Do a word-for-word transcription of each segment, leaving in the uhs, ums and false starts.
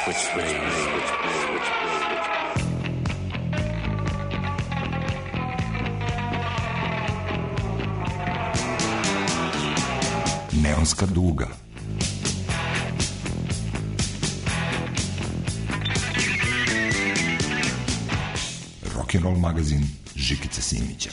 Neonska duga. Rock'n'roll magazin Žikice Simića.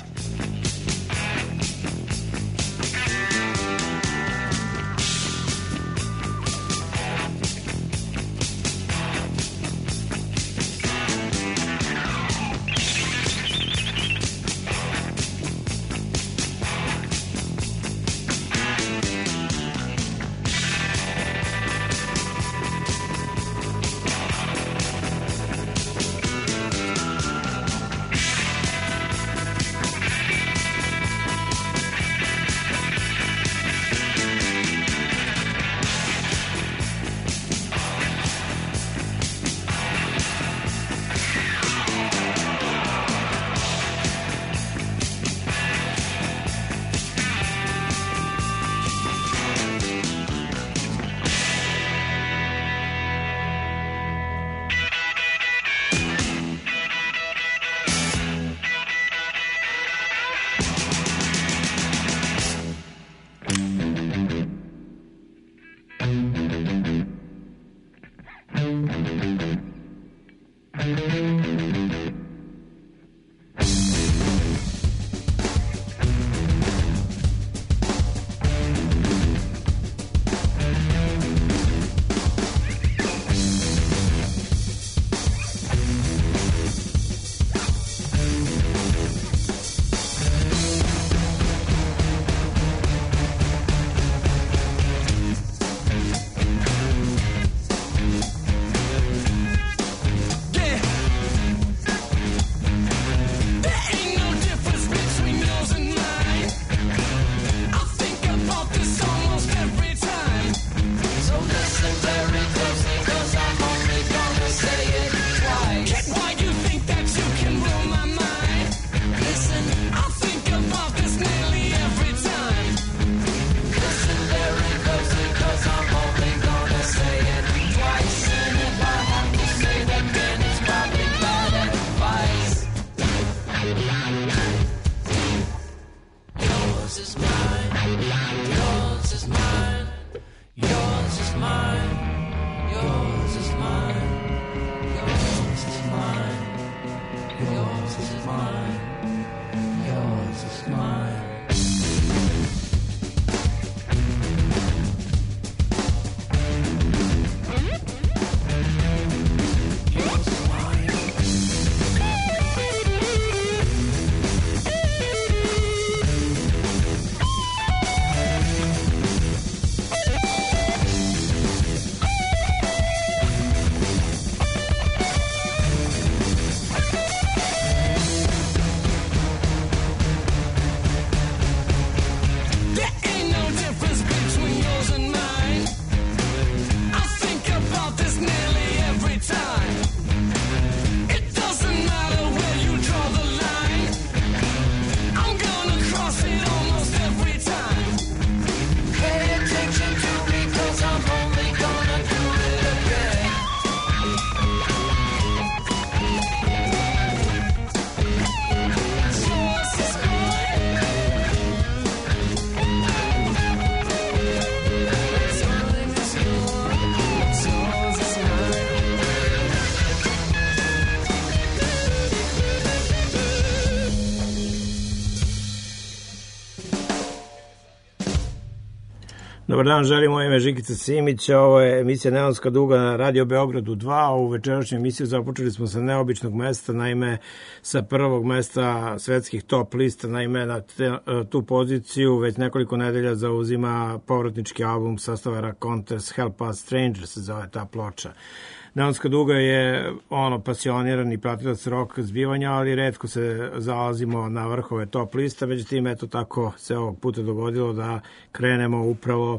Dobar dan, želim moje ime Žikica Simića, ovo je emisija Neonska duga na Radio Beogradu dva. U večerašnju emisiju započeli smo sa neobičnog mesta, naime sa prvog mesta svetskih top lista, naime na te, tu poziciju već nekoliko nedelja zauzima povratnički album sastava Raconteurs, Help Us Strangers se zove ta ploča. Neonska duga je ono pasionirani pratilac rock zbivanja, ali retko se zalazimo na vrhove top lista, međutim eto tako se ovog puta dogodilo da krenemo upravo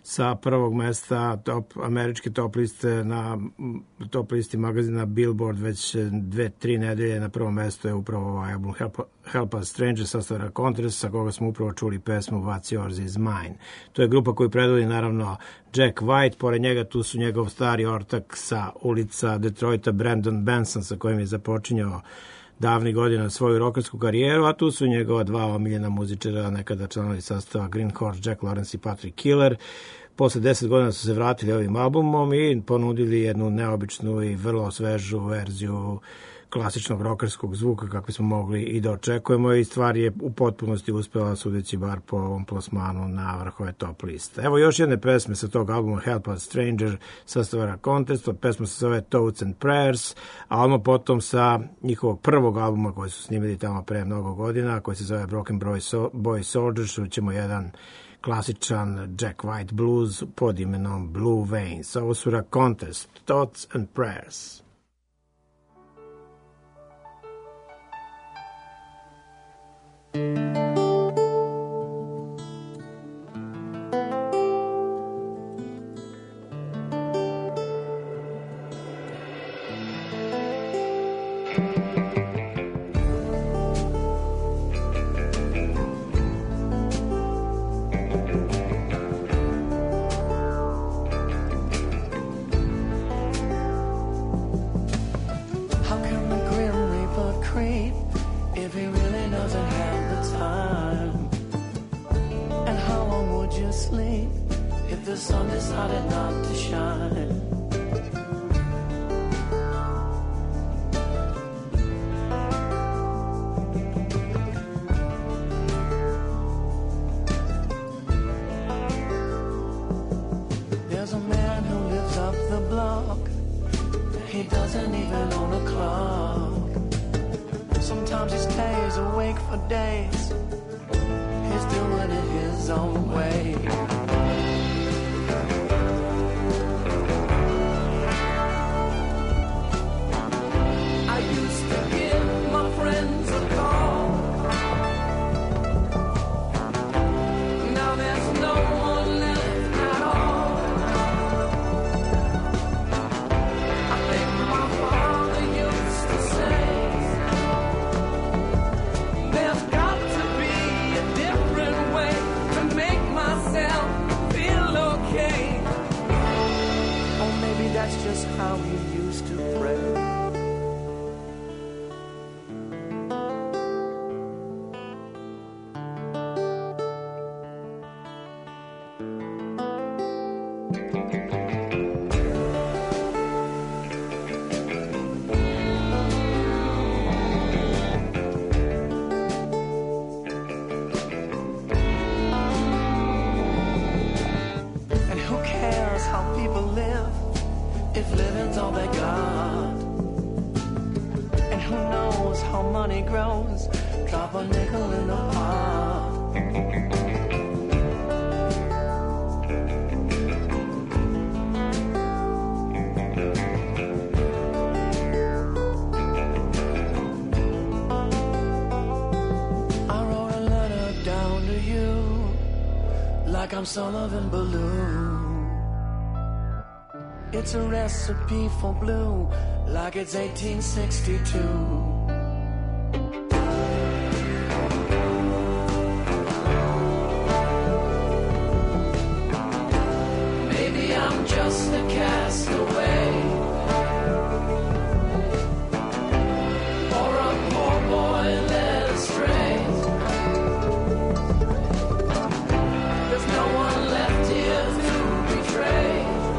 sa prvog mesta top, američke top liste na top listi magazina Billboard već dve, tri nedelje. Na prvom mestu je upravo ovaj album Help, Help Us Stranger sastavlja Contrast, sa koga smo upravo čuli pesmu What's Yours Is Mine. To je grupa koju predvodi naravno Jack White, pored njega tu su njegov stari ortak sa ulica Detroita Brandon Benson, sa kojim je započinjao davnih godina svoju rokersku karijeru, a tu su njegova dva omiljena muzičara, nekada članovi sastava Green Horse, Jack Lawrence i Patrick Killer. Posle deset godina su se vratili ovim albumom i ponudili jednu neobičnu i vrlo svežu verziju klasičnog rokerskog zvuka kako smo mogli i da očekujemo, i stvar je u potpunosti uspela, sudeći bar po ovom plasmanu na vrhove top liste. Evo još jedne pesme sa tog albuma Help Us Stranger sastavara Contest, pesma se zove Thoughts and Prayers, a ono potom sa njihovog prvog albuma koji su snimili tamo pre mnogo godina, koji se zove Broken Boy Soldiers, čućemo jedan klasičan Jack White blues pod imenom Blue Veins. Ovo su Contest, Thoughts and Prayers. I'm Sullivan Balloon. It's a recipe for blue, like it's eighteen sixty-two. Maybe I'm just a castaway, or a poor boy led astray. There's no one left here to betray.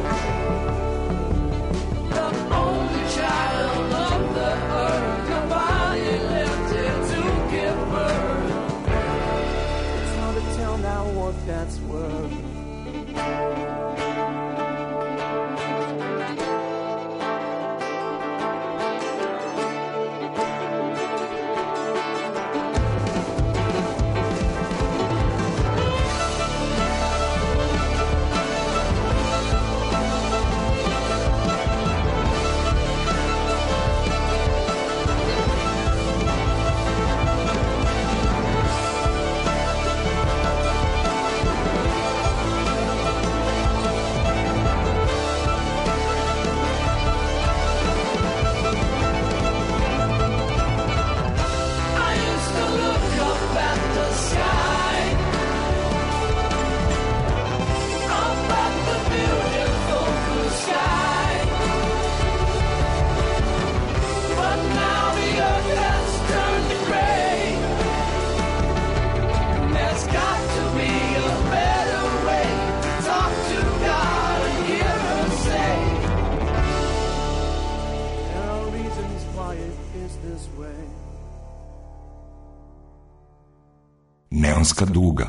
The only child of the earth, nobody left here to give birth. It's hard to tell now what that's worth. Neonska duga.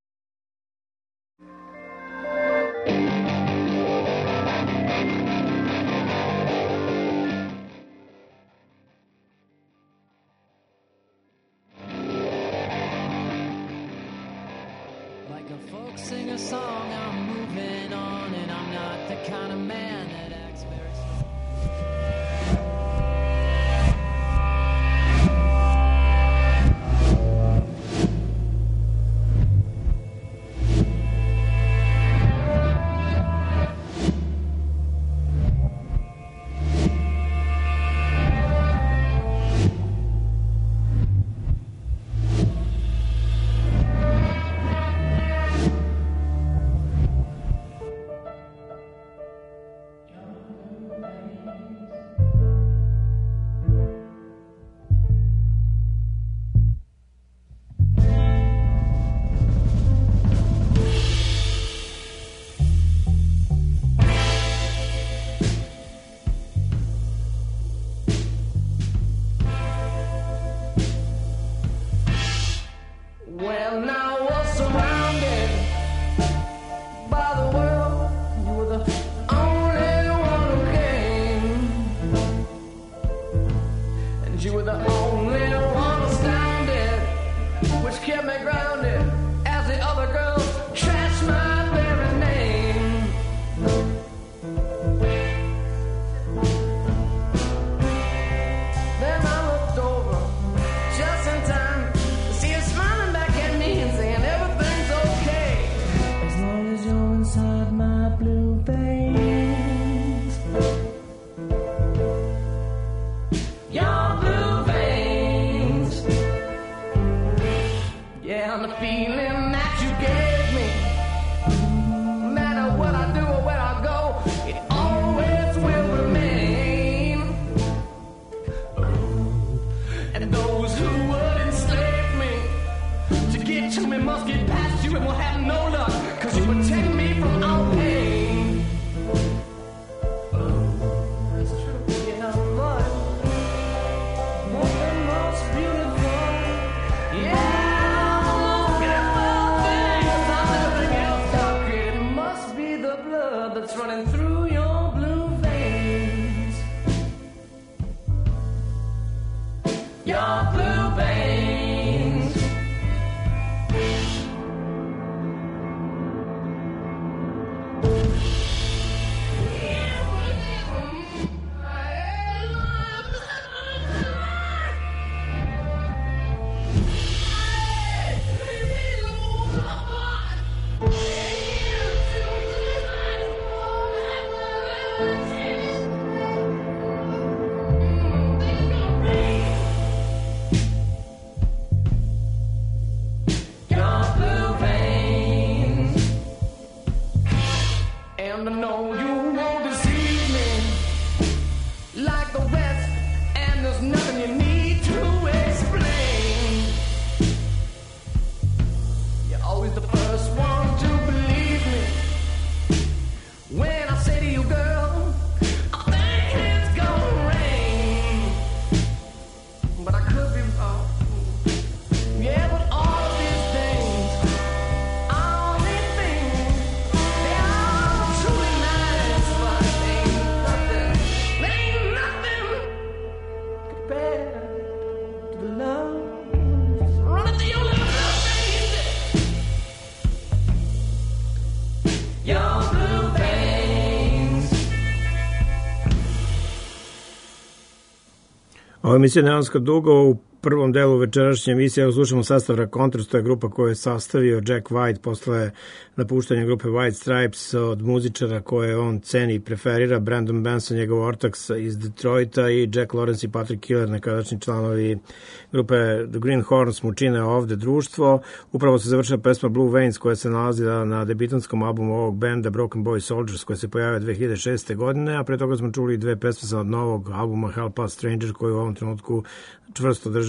Ovo je emisija Neonska duga. U prvom delu večerašnje emisije slušamo sastav Raconteurs, to je grupa koju je sastavio Jack White posle napuštanja grupe White Stripes od muzičara koje on ceni i preferira, Brandon Benson, njegov ortak iz Detroita, i Jack Lawrence i Patrick Killer, nekadašnji članovi grupe The Greenhorns mu čine ovde društvo. Upravo se završila pesma Blue Veins koja se nalazila na debitanskom albumu ovog benda Broken Boy Soldiers koja se pojavio dve hiljade šeste. godine, a pre toga smo čuli dve pesme sa od novog albuma Help Us Stranger koju u ovom trenutku čvrsto drži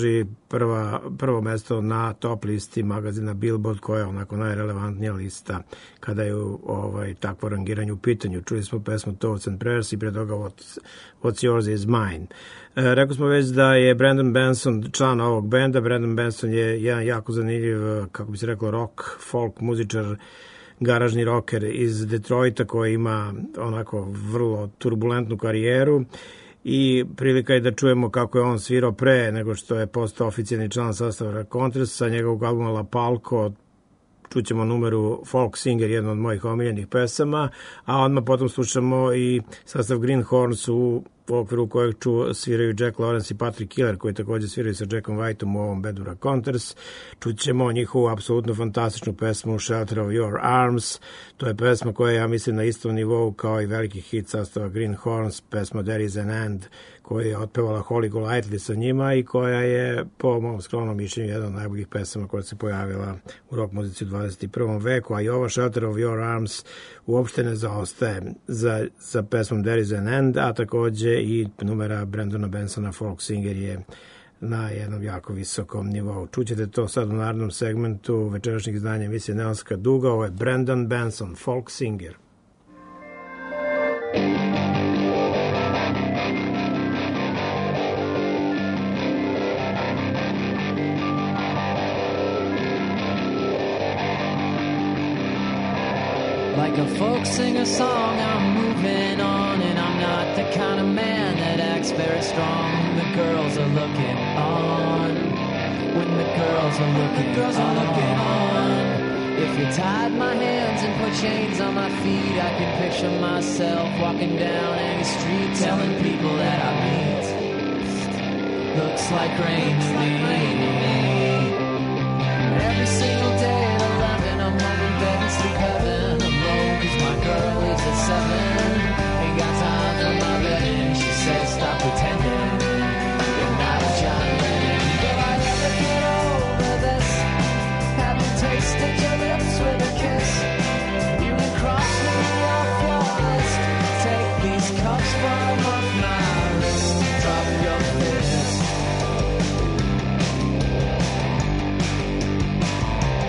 drži prva, prvo mesto na top listi magazina Billboard, koja je onako najrelevantnija lista kada je ovaj, takvo rangiranje u pitanju. Čuli smo pesmu Thoughts and Prayers i pre toga What's, What's Yours is Mine. E, rekao smo već da je Brandon Benson član ovog benda. Brandon Benson je jedan jako zanimljiv, kako bi se reklo, rock, folk muzičar, garažni rocker iz Detroita koji ima onako vrlo turbulentnu karijeru i prilika je da čujemo kako je on svirao pre nego što je postao oficijalni član sastava Raconteurs sa njegovog albuma La Palco. Čućemo numeru Folk Singer, jedna od mojih omiljenih pesama, a odmah potom slušamo i sastav Greenhorns u u okviru kojeg ču, sviraju Jack Lawrence i Patrick Killer, koji također sviraju sa Jackom Whiteom u ovom bendu Raconteurs. Čućemo njihovu apsolutno fantastičnu pesmu Shelter of Your Arms. To je pesma koja je, ja mislim, na istom nivou kao i veliki hit sastava Greenhorns, pesma There is an End, koju je otpevala Holly Golightly sa njima i koja je, po mom skromnom mišljenju, jedna od najboljih pesama koja se pojavila u rock muzici u dvadeset prvom veku, a i ova Shelter of Your Arms uopšte ne zaostaje za, za pesmom There is an End, a takođe i numera Brandona Bensona Folk Singer je na jednom jako visokom nivou. Čućete to sad u narednom segmentu večerašnjeg izdanja emisije Neonska duga. Ovo je Brandon Benson, Folk Singer. Like a folk singer song, I'm moving on, and I'm not the kind of man that acts very strong. The girls are looking on. When the girls are looking, the girls are looking on. If you tied my hands and put chains on my feet, I can picture myself walking down any street, telling people that I meet. Looks like rain to me. Every single day at eleven, I'm home in bed and sleep heaven. My girl leaves at seven. Ain't got time for my wedding. She says, stop pretending you're not a John Lennon. Will I ever get over this? Haven't tasted your lips with a kiss. You can cross me off your list. Take these cuffs from off my wrist. Drop your fist.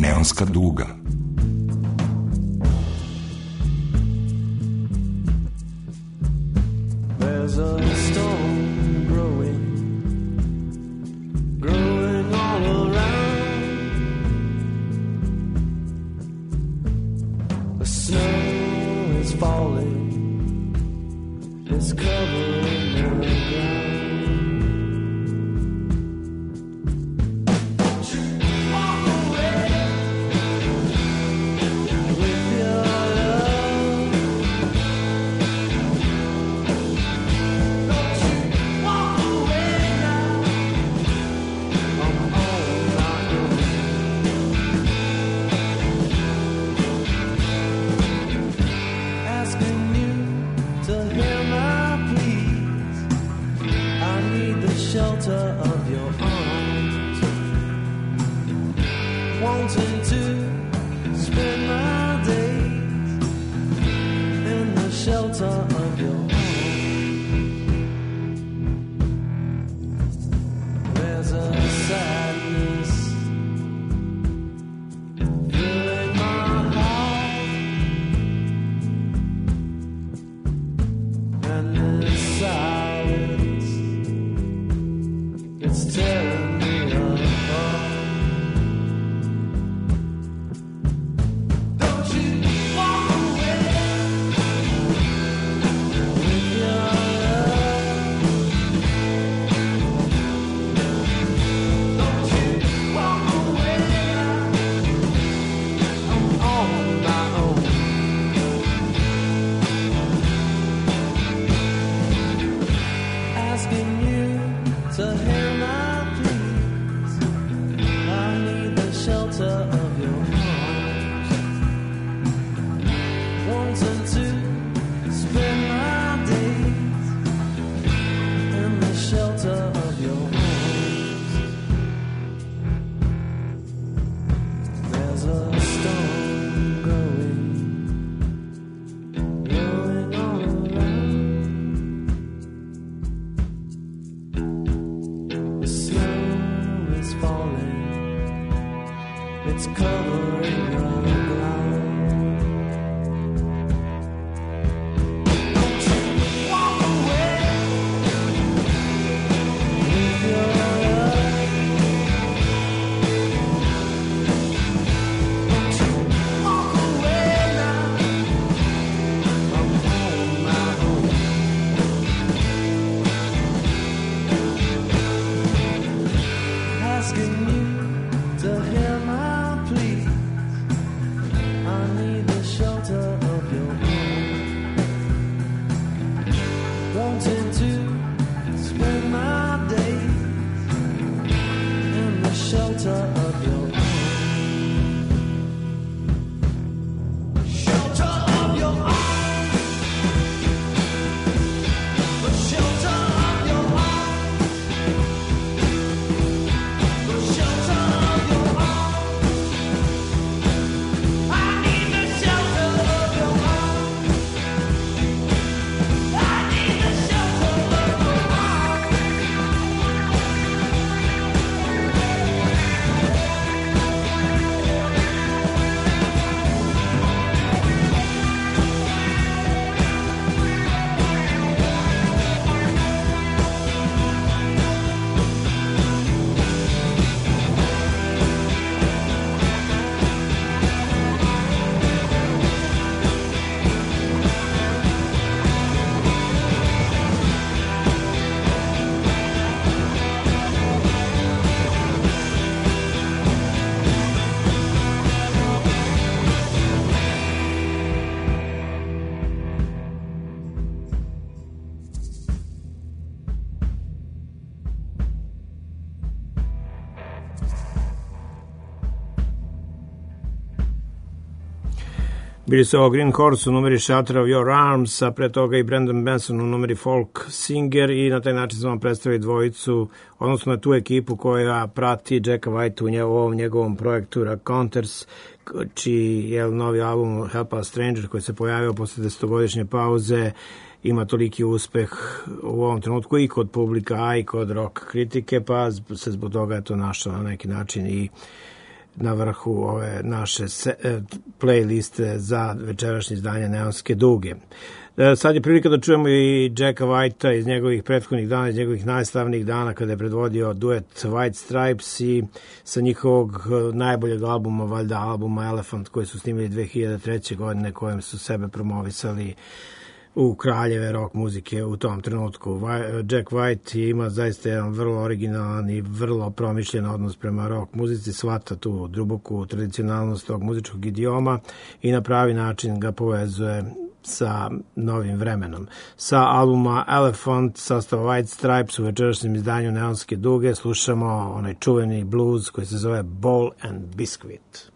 Neonska duga. There's a stone growing, growing all around. The snow is falling, it's covering the ground. Don't you walk away with your love. Don't you walk away now. I'm all my own. Asking you to hear my pleas. I need the shelter of your arms. Wanting to spend my days in the shelter of your arms. There's a sadness filling my heart, and this silence, it's tearing me apart. Don't you walk away with your love. Don't you walk away now. I'm on my own. Asking you to hear my pleas. I need the shelter of your arms. Wanting to spend my days in the shelter of your arms. There's a stone growing, growing all around. The snow is falling, it's covering the ground. Don't you walk away with your love. Don't you walk away now. I'm on my own. Asking you to hear my pleas. I need the shelter of your arms. Wanting to spend my days in the shelter of your arms. Shelter of your arms. The shelter of your arms. The shelter of your arms. I need the shelter of your arms. I need the shelter of your arms. Bili su ovo Green Horse u numeri Shelter of Your Arms, a pre toga i Brandon Benson u numeri Folk Singer, i na taj način smo vam predstavili dvojicu, odnosno na tu ekipu koja prati Jacka White u njegovom, njegovom projektu Raconteurs, čiji je novi album Help Us Stranger, koji se pojavio posle desetogodišnje pauze, ima toliki uspeh u ovom trenutku i kod publika, a i kod rock kritike, pa se zbog toga je to našao na neki način i na vrhu ove naše se, playliste za večerašnje izdanje Neonske duge. Sad je prilika da čujemo i Jacka Whitea iz njegovih prethodnih dana, iz njegovih najslavnijih dana kada je predvodio duet White Stripes i sa njihovog najboljeg albuma, valjda albuma Elephant, koji su snimili dve hiljade treće. godine, kojem su sebe promovisali u kraljeve rock muzike u tom trenutku. Jack White ima zaista jedan vrlo originalan i vrlo promišljen odnos prema rock muzici, shvata tu duboku tradicionalnost tog muzičkog idioma i na pravi način ga povezuje sa novim vremenom. Sa albuma Elephant, sastava White Stripes, u večerašnjem izdanju Neonske duge slušamo onaj čuveni blues koji se zove Bowl and Biscuit.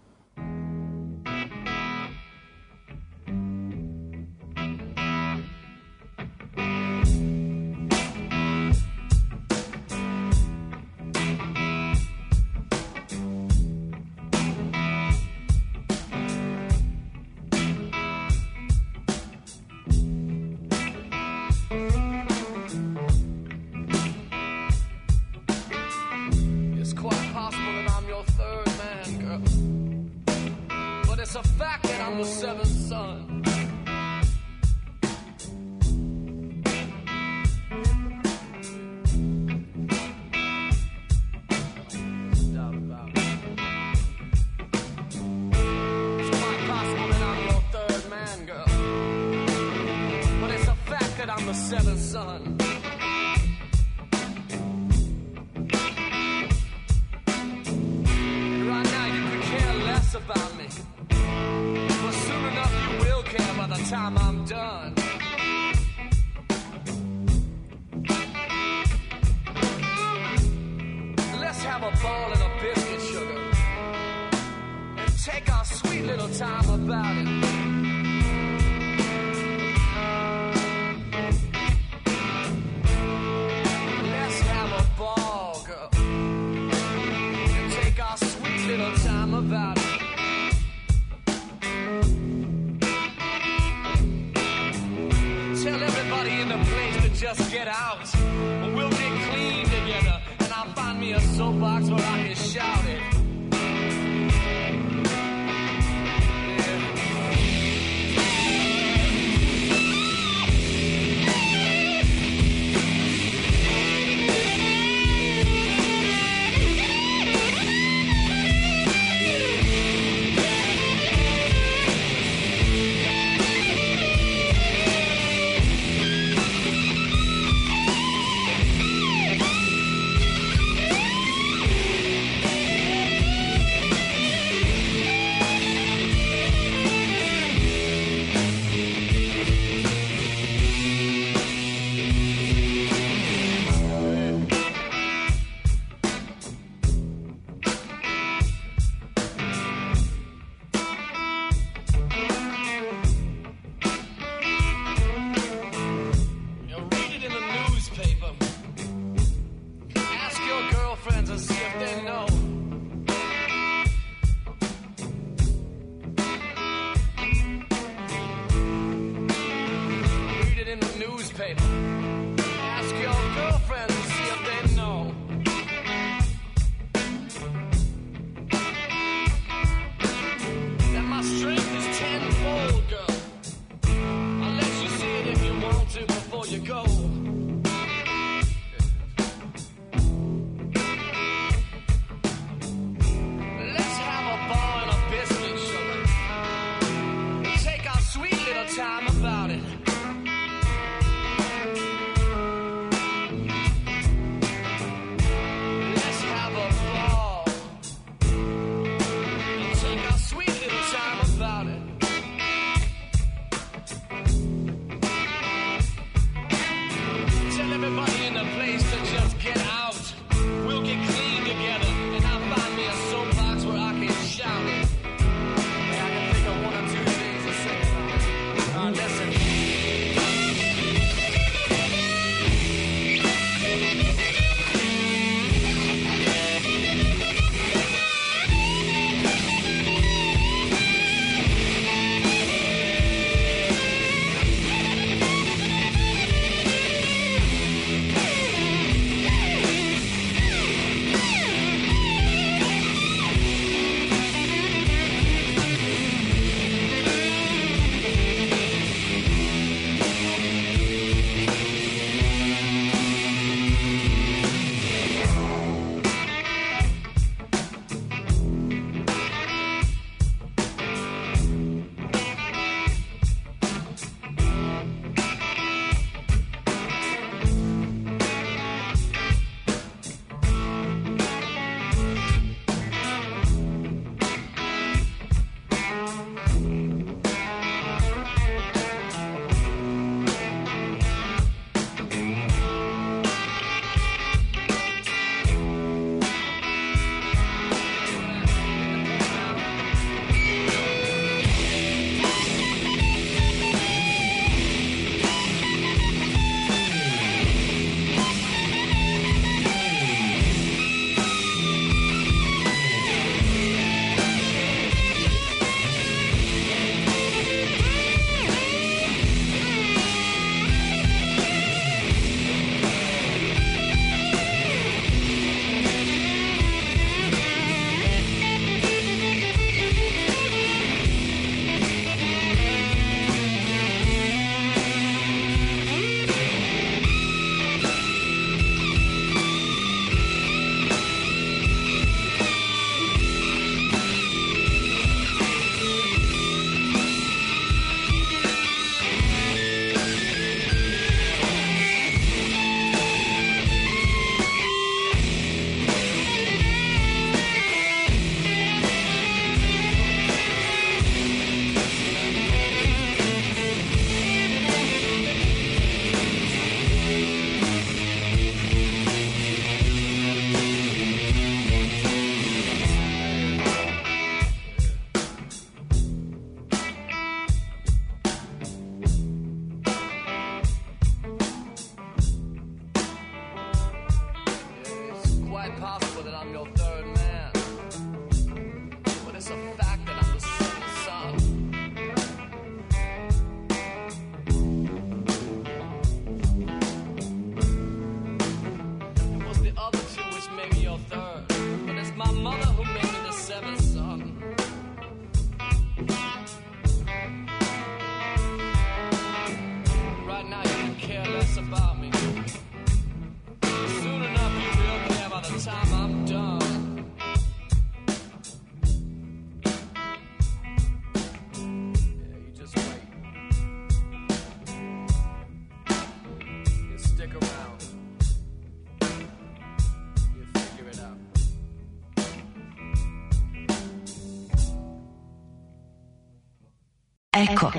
Eko.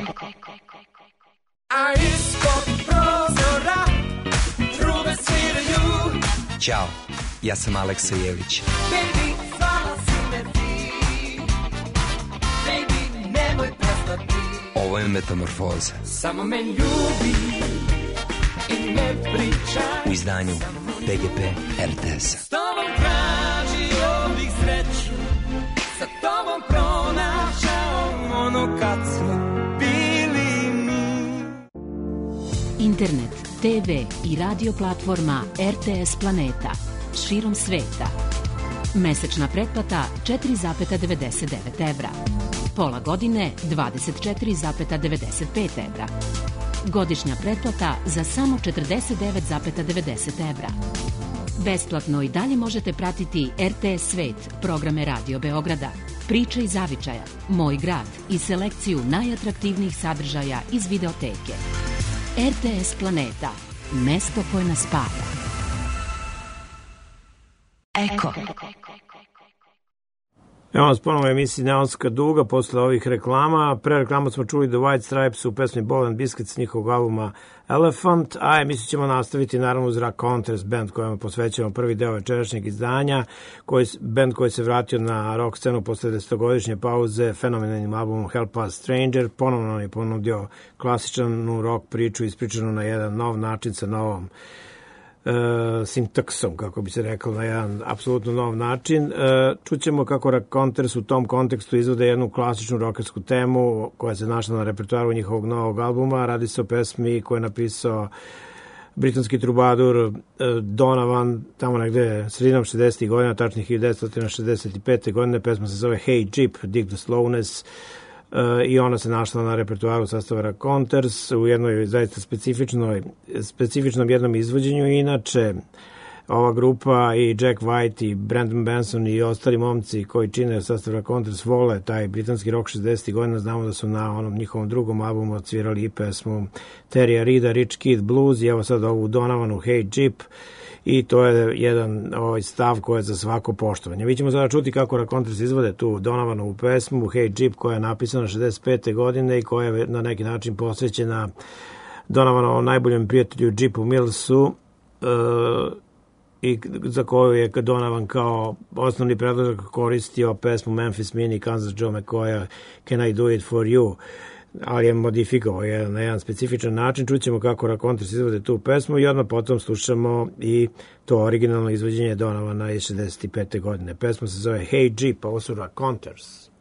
A ispod prozora trube sviraju. Ćao, ja sam Aleksa Jelić. Baby, zvala si me ti. Baby, nemoj prestati. Ovo je Metamorfoza. Samo me ljubi i ne pričaj. U izdanju P G P R T S-a. S tobom tražio bih sreću, sa tobom pronašao ono kad smo bili mi. Internet, te ve i radio platforma R T S Planeta. Širom sveta. Mesečna pretplata četiri zarez devedeset devet evra. Pola godine dvadeset četiri zarez devedeset pet evra. Godišnja pretplata za samo četrdeset devet zarez devedeset evra. Besplatno i dalje možete pratiti R T S Svet, programe Radio Beograda, Priče iz zavičaja, Moj grad i selekciju najatraktivnijih sadržaja iz videoteke. R T S Planeta, mesto koje nas spaja. Eko. Evo nas ponovo u emisiji Neonska duga posle ovih reklama. Pre reklama smo čuli The White Stripes u pesmi Ball and Biscuits njihovog albuma Elephant, a emisiju ćemo nastaviti naravno uz Raconteurs, band kojima posvećujemo prvi deo večerašnjeg izdanja, koji, band koji se vratio na rock scenu posle desetogodišnje pauze fenomenalnim albumom Help Us Stranger. Ponovno nam je ponudio klasičnu rock priču ispričanu na jedan nov način sa novom Uh, sintaksom, kako bi se rekao, na jedan apsolutno nov način. Uh, čućemo kako Raconteurs u tom kontekstu izvode jednu klasičnu rockersku temu koja se našla na repertoaru njihovog novog albuma. Radi se o pesmi koju je napisao britanski trubadur uh, Donovan tamo negde sredinom šezdesetih godina, tačnije hiljadu devetsto šezdeset pete godine. Pesma se zove Hey Jeep, Dig the Slowness. Uh, i ona se našla na repertoaru sastava Raconteurs u jednoj zaista specifičnoj, specifičnom jednom izvođenju. Inače, ova grupa i Jack White i Brandon Benson i ostali momci koji čine sastav Raconteurs vole taj britanski rock šezdesetih godina. Znamo da su na onom njihovom drugom albumu odsvirali i pesmu Terrya Reida, Rich Kid Blues i evo sad ovu Donovanu Hey Jeep. I to je jedan ovaj stav koji je za svako poštovanje. Mi ćemo sada čuti kako Raconteurs izvode tu Donovanovu pesmu Hey Jeep koja je napisana šezdeset pete godine i koja je na neki način posvećena Donovanovom najboljem prijatelju Jeepu Millsu uh, i za koju je Donovan kao osnovni predložak koristio pesmu Memphis Mini i Kansas Joe McCoya Can I Do It For You, ali je modifikovao je na jedan specifičan način. Čućemo kako Raconteurs izvode tu pesmu i odmah potom slušamo i to originalno izvođenje Donovana iz šezdeset pete godine. Pesma se zove Hey Jeep, a ovo su Raconteurs.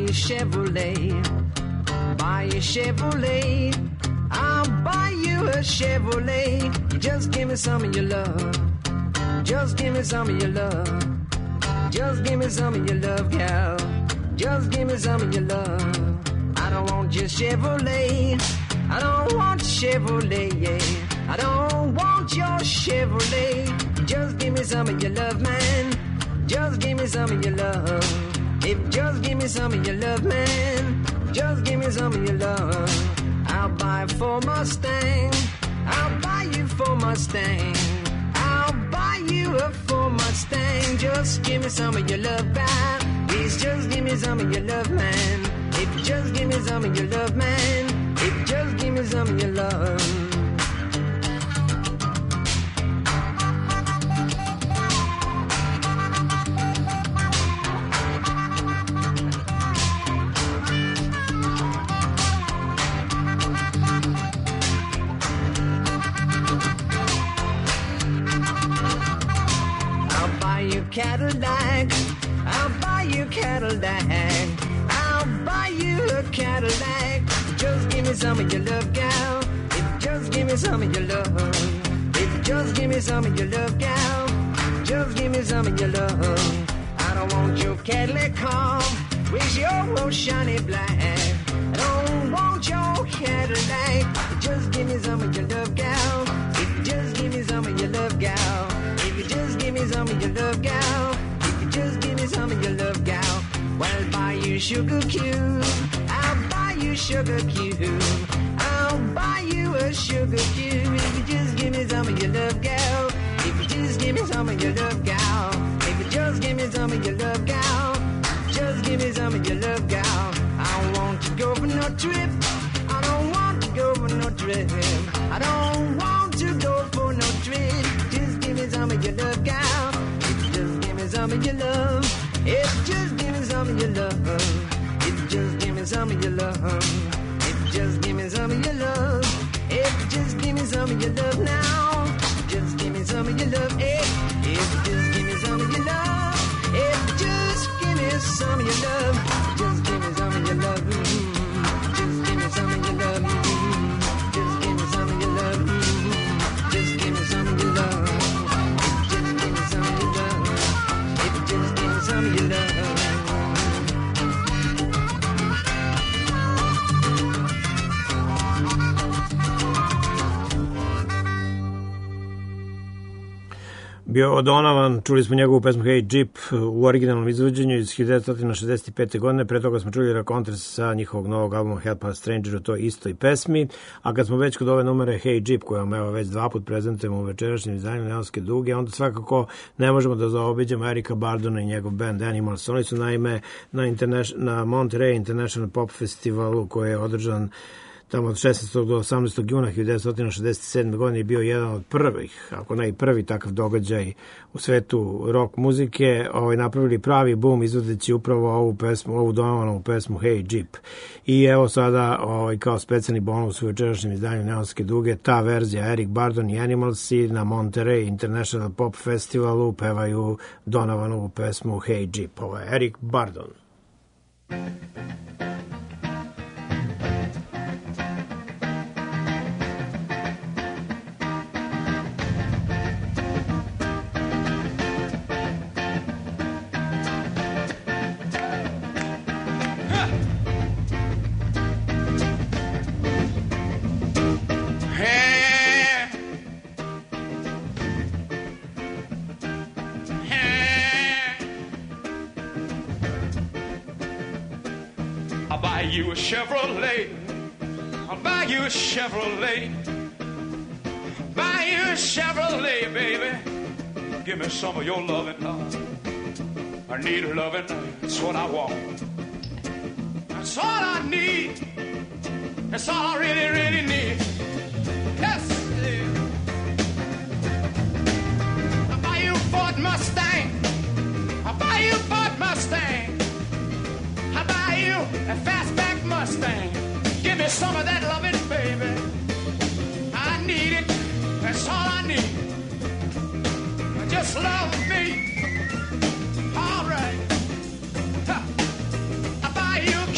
you Chevrolet. Buy you Chevrolet. I'll buy you a Chevrolet. Just give me some of your love. Just give me some of your love. Just give me some of your love, gal. Just give me some of your love. I don't want your Chevrolet. I don't want Chevrolet, yeah. I don't want your Chevrolet. Just give me some of your love, man. Just give me some of your love. If just give me some of your love, man. Just give me some of your love. I'll buy for Mustang. I'll buy you for Mustang. I'll buy you a Ford Mustang. Just give me some of your love, man. Please just give me some of your love, man. If you just give me some of your love, man. If you just give me some of your love. Cadillac, I'll buy you Cadillac. I'll buy you a Cadillac. Just give me some of your love, gal. If you just give me some of your love. If you just give me some of your love, gal. Just give me some of your love. I don't want your Cadillac car with your old shiny black. I don't want your Cadillac. Just give me some of your love, gal. If you just give me some of your love, gal. If you just give me some of your love, gal. If you just give me some of your love, gal. Well, I'll buy you sugar cube. I'll buy you sugar cube. I'll buy you a sugar cube. If you just give me some of your love, gal. If you just give me some of your love, gal. If you just give me some of your love, gal. Just give me some of your love, gal. I don't want to go for no trip. I don't want to go for no trip. I don't want to go for no trip. Just give me some of your love, gal. If you just give me some of your love. If you just give me some of your love. If you just give me some of your love. If you just give me some of your love. If you just give me some of your love now. Just give me some of your love. If, if you just give me some of your love. If you just give me some of your love. Just give me some of your love. Mm-hmm. Just give me some of your love. Mm-hmm. Just give me some of your love. Mm-hmm. Just give me some of your love. Just give me some of your love. If you just give me some of your love. Bio Donovan, čuli smo njegovu pesmu Hey Jeep u originalnom izvođenju iz hiljadu devetsto šezdeset pete. godine, pre toga smo čuli Raconteurs sa njihovog novog albuma Help a Stranger u toj istoj pesmi, a kad smo već kod ove numere Hey Jeep, koju vam evo već dva put prezentujemo u večerašnjem izdanju Neonske duge, onda svakako ne možemo da zaobiđemo Erika Bardona i njegov band Animals. Oni su naime na, na Monterey International Pop Festivalu koji je održan tamo od šesnaestog do osamnaestog juna hiljadu devetsto šezdeset sedme. godine je bio jedan od prvih, ako ne i prvi takav događaj u svetu rock muzike. Ovaj, napravili pravi boom izvodeći upravo ovu pesmu, ovu Donovanovu pesmu Hey Jeep. I evo sada ovaj, kao specijalni bonus u večerašnjem izdanju Neonske duge, ta verzija Eric Bardon i Animalsi na Monterey International Pop Festivalu pevaju Donovanovu pesmu Hey Jeep. Ovo je Eric Bardon. You a Chevrolet, I'll buy you a Chevrolet, buy you a Chevrolet, baby. Give me some of your loving, love. I need a loving, that's what I want. That's all I need. That's all I really, really need. Yes, yeah. I'll buy you a Ford Mustang. I'll buy you a Ford Mustang. I'll buy you a fastback Mustang. Give me some of that loving, baby. I need it. That's all I need. Just love me. All right. Huh. I'll buy you a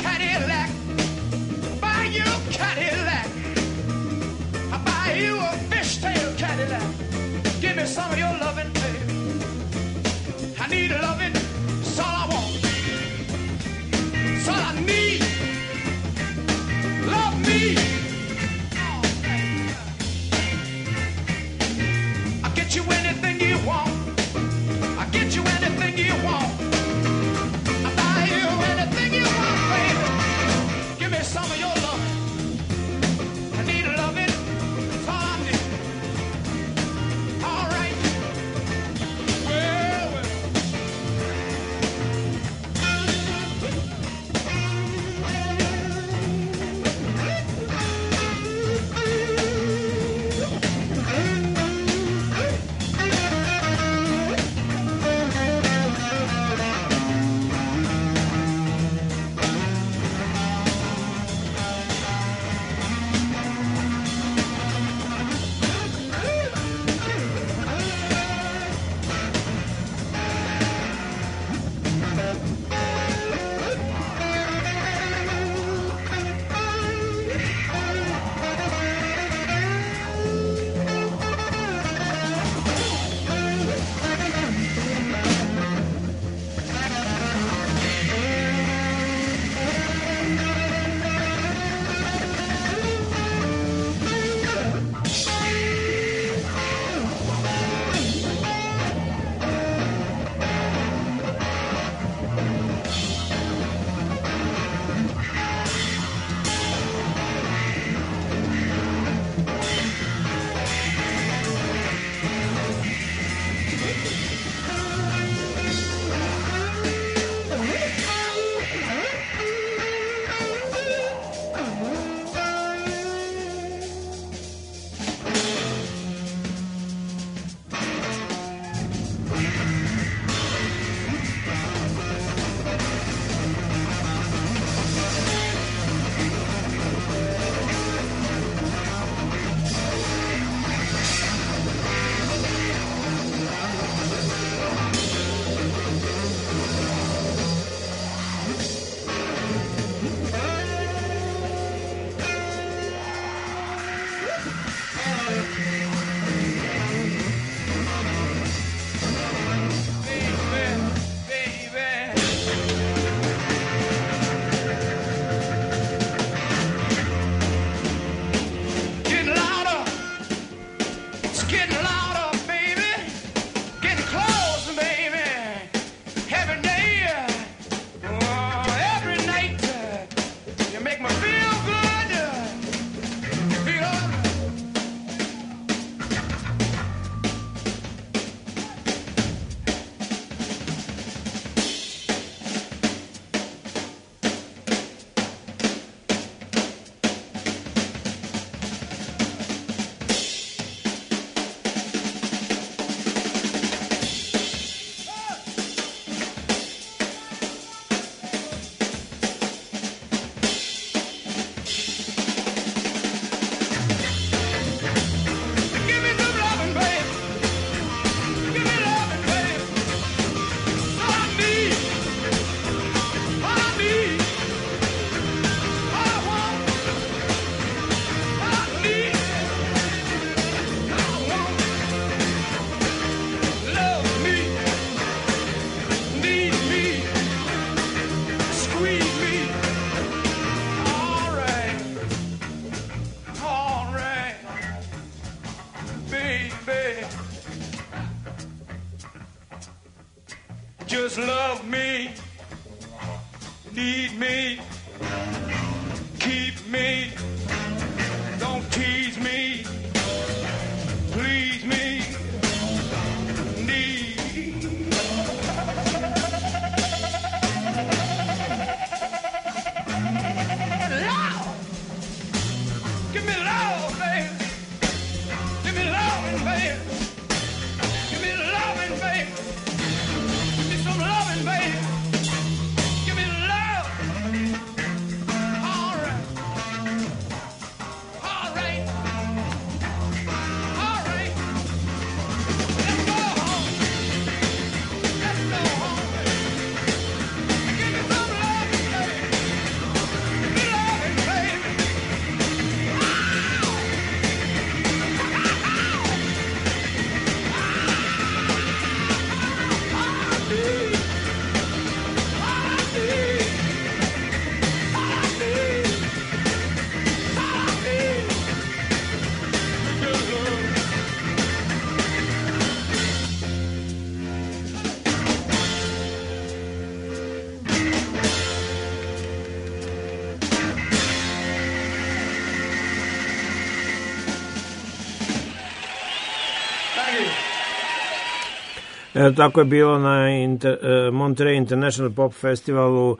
just love me, need me, keep me, don't tease me, please me, need. Love! Give me love, baby. Give me loving, baby. Give me loving, baby. Give me some loving, baby. Give me love. All right. All right. All right. Let's go home. Let's go home, baby. Give me some loving, baby. Give me loving, baby. E, tako je bilo na Inter, uh, Monterey International Pop Festivalu uh,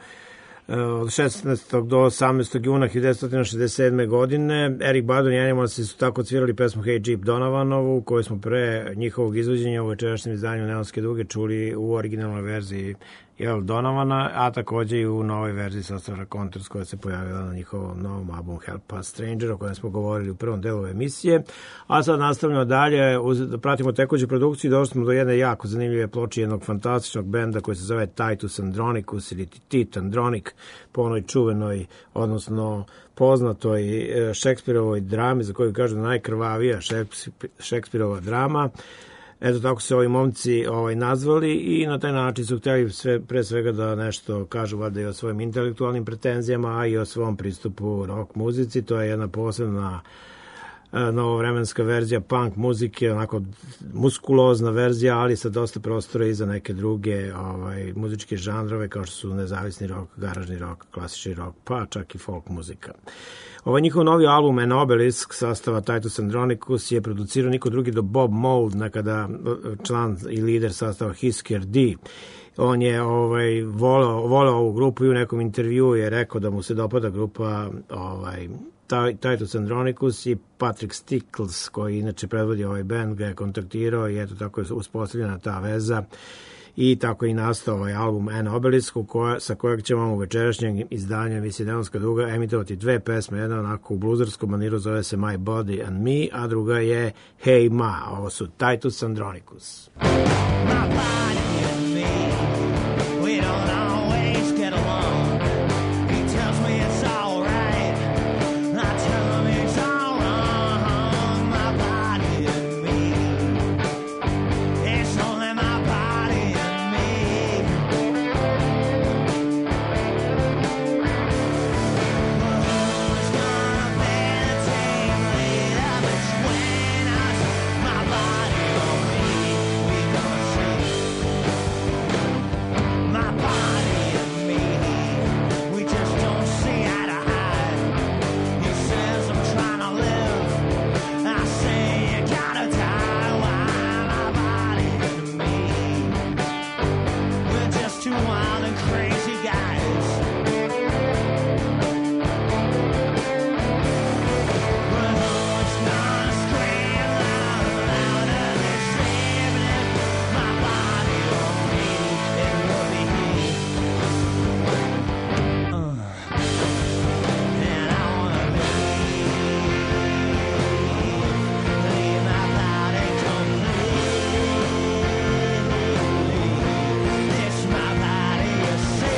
od šesnaestog do osamnaestog juna hiljadu devetsto šezdeset sedme. godine. Eric Burdon i Animalsi su tako odsvirali pesmu Hey Jeep Donovanovu, koju smo pre njihovog izvođenja u večerašnjem izdanju Neonske duge čuli u originalnoj verziji jel, Donovana, a takođe i u novoj verziji sastava Contours koja se pojavila na njihovom novom albumu Help Us Stranger, o kojem smo govorili u prvom delu emisije. A sad nastavljamo dalje, uz, da pratimo tekuću produkciju i došli smo do jedne jako zanimljive ploče jednog fantastičnog benda koji se zove Titus Andronicus ili Tit Andronic, po onoj čuvenoj, odnosno poznatoj Šekspirovoj drami, za koju kažu najkrvavija Šekspirova drama. Eto, tako se ovi momci ovaj, nazvali i na taj način su htjeli sve, pre svega da nešto kažu valjda i o svojim intelektualnim pretenzijama, a i o svom pristupu rock muzici. To je jedna posebna e, novovremenska verzija punk muzike, onako muskulozna verzija, ali sa dosta prostora i za neke druge ovaj, muzičke žanrove kao što su nezavisni rock, garažni rock, klasični rock, pa čak i folk muzika. Ovaj njihov novi album An Obelisk sastava Titus Andronicus je producirao niko drugi do Bob Mould, nekada član i lider sastava Husker D. On je ovaj, voleo, voleo ovu grupu i u nekom intervjuu je rekao da mu se dopada grupa ovaj, Titus Andronicus i Patrick Stickles, koji inače predvodi ovaj band, ga je kontaktirao i eto tako je uspostavljena ta veza. I tako je i nastao ovaj album An Obelisk, koja, sa kojeg ćemo u večerašnjem izdanju emisije Neonska duga emitovati dve pesme. Jedna onako u bluzerskom maniru zove se My Body and Me, a druga je Hey Ma. Ovo su Titus Andronicus. My body and me, we don't always get along. He tells me it's all right, I tell him it's all wrong. My body and me, it's only my body and me. Who's gonna pay the team later between us? My body or me, we gonna see. My body and me, we just don't see eye to eye. He says I'm trying to live, I say you gotta die. Why my body and me, we're just two wild and crazy guys. But who's gonna scream loud, louder this evening? My body or me, it will be he. Uh, and I wanna leave, leave my body completely. It's my body, you say.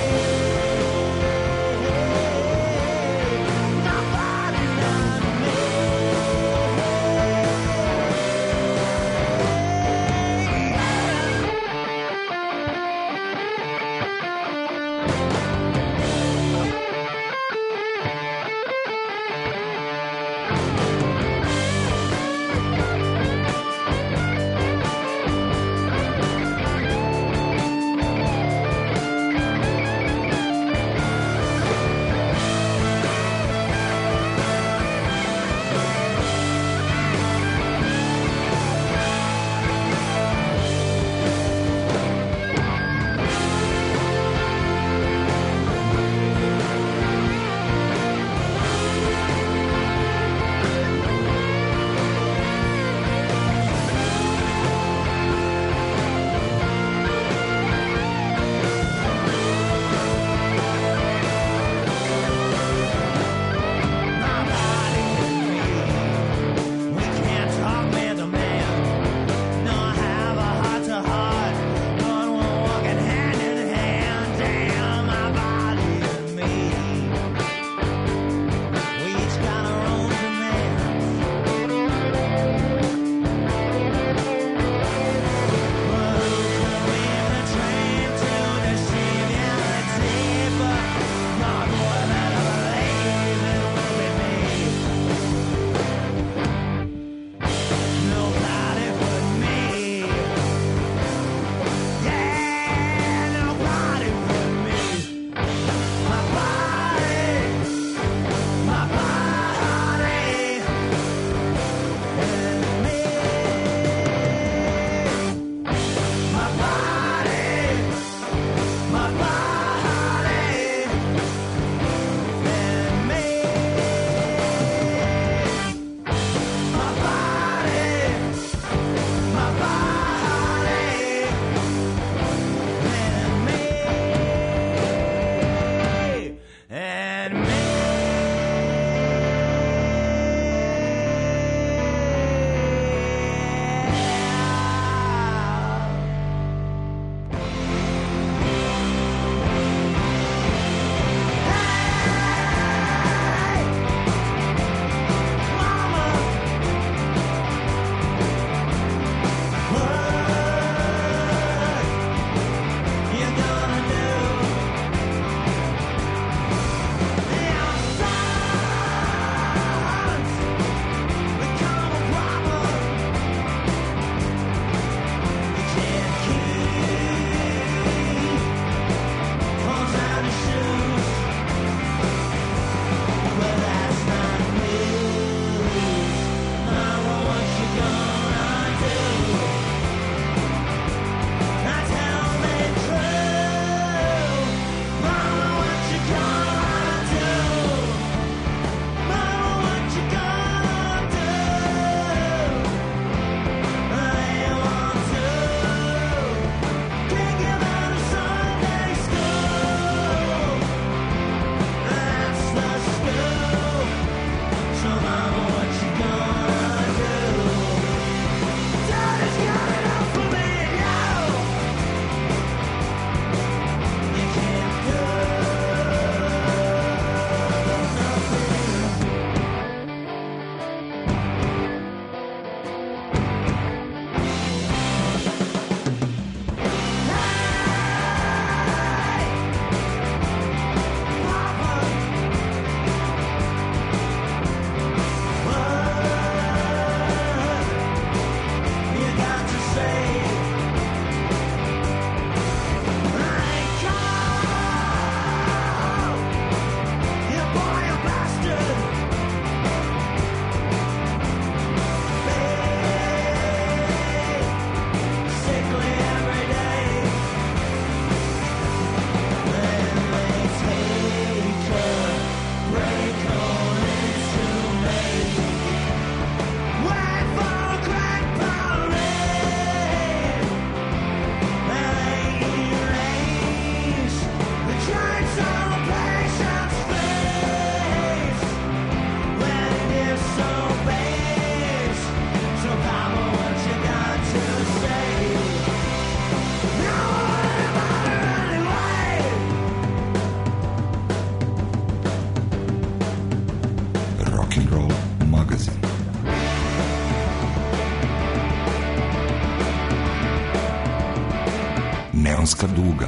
neonska duga.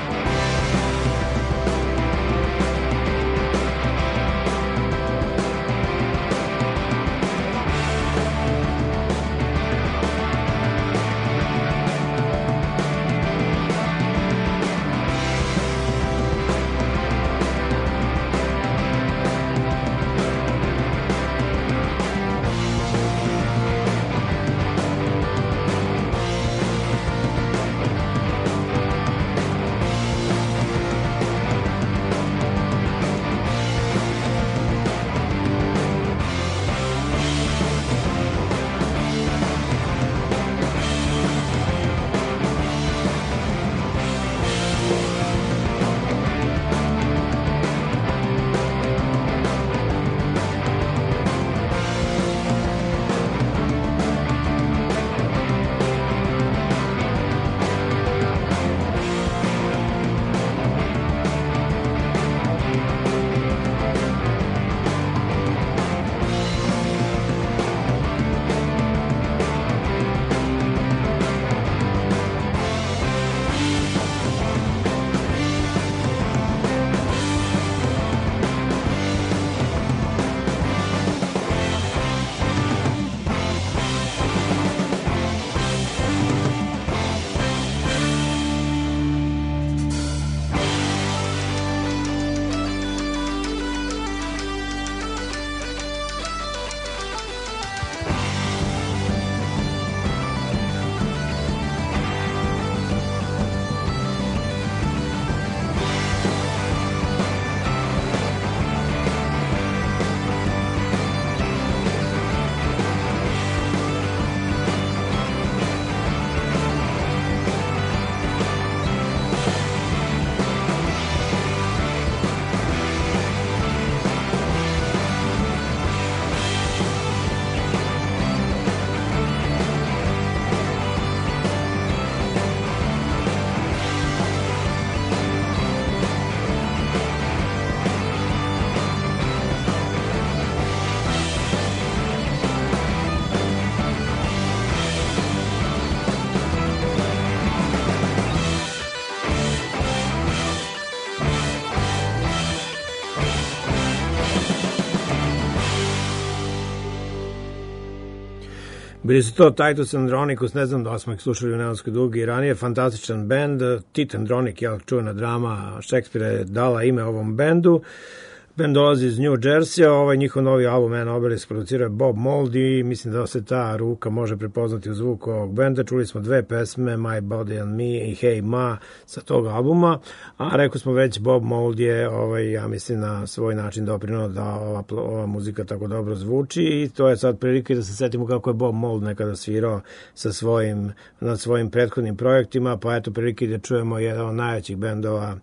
Bili su to Titus Andronicus, ne znam da smo ih slušali u Neonskoj dugi i ranije, fantastičan bend. Tit Andronik, jel, čuvena drama Šekspira je dala ime ovom bendu. Bend dolazi iz New Jersey, ovaj njihov novi album Man Obelisk producirao je Bob Mould i mislim da se ta ruka može prepoznati u zvuku ovog benda. Čuli smo dve pesme, My Body and Me i Hey Ma sa tog albuma, a rekao smo već Bob Mould je, ovaj, ja mislim, na svoj način doprinuo da ova, ova muzika tako dobro zvuči i to je sad prilike da se setimo kako je Bob Mould nekada svirao sa svojim, nad svojim prethodnim projektima, pa eto prilike da čujemo jedan od najvećih bendova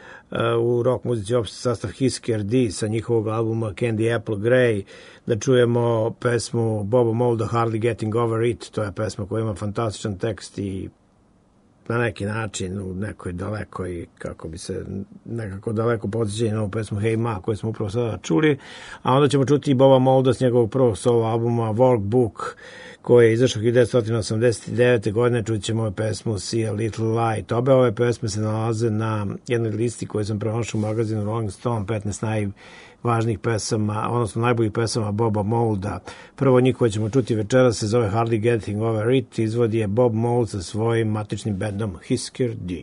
u rock muzici, opšte sastav Husker D sa njihovog albuma Candy Apple Grey, da čujemo pesmu Boba Moulda Hardly Getting Over It. To je pesma koja ima fantastičan tekst i na neki način u nekoj dalekoj, kako bi se nekako daleko podsjećaju na ovu pesmu Hey Ma koju smo upravo sada čuli, a onda ćemo čuti Boba Moulda s njegovog prvog solo albuma Workbook koji je izašao hiljadu devetsto osamdeset devete. godine. Čućemo pesmu See a Little Light. Obe ove pesme se nalaze na jednoj listi koju sam pronašao u magazinu Rolling Stone, petnaest najvažnijih pesama, odnosno najboljih pesama Boba Moulda. Prvo njih koje ćemo čuti večera se zove Hardly Getting Over It, izvodi je Bob Mould sa svojim matičnim bendom Husker D.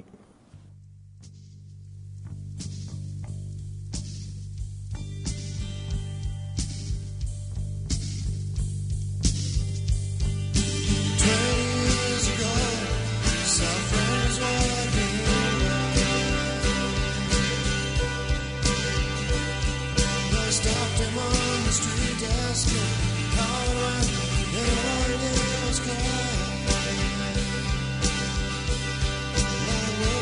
Call when it all is quiet.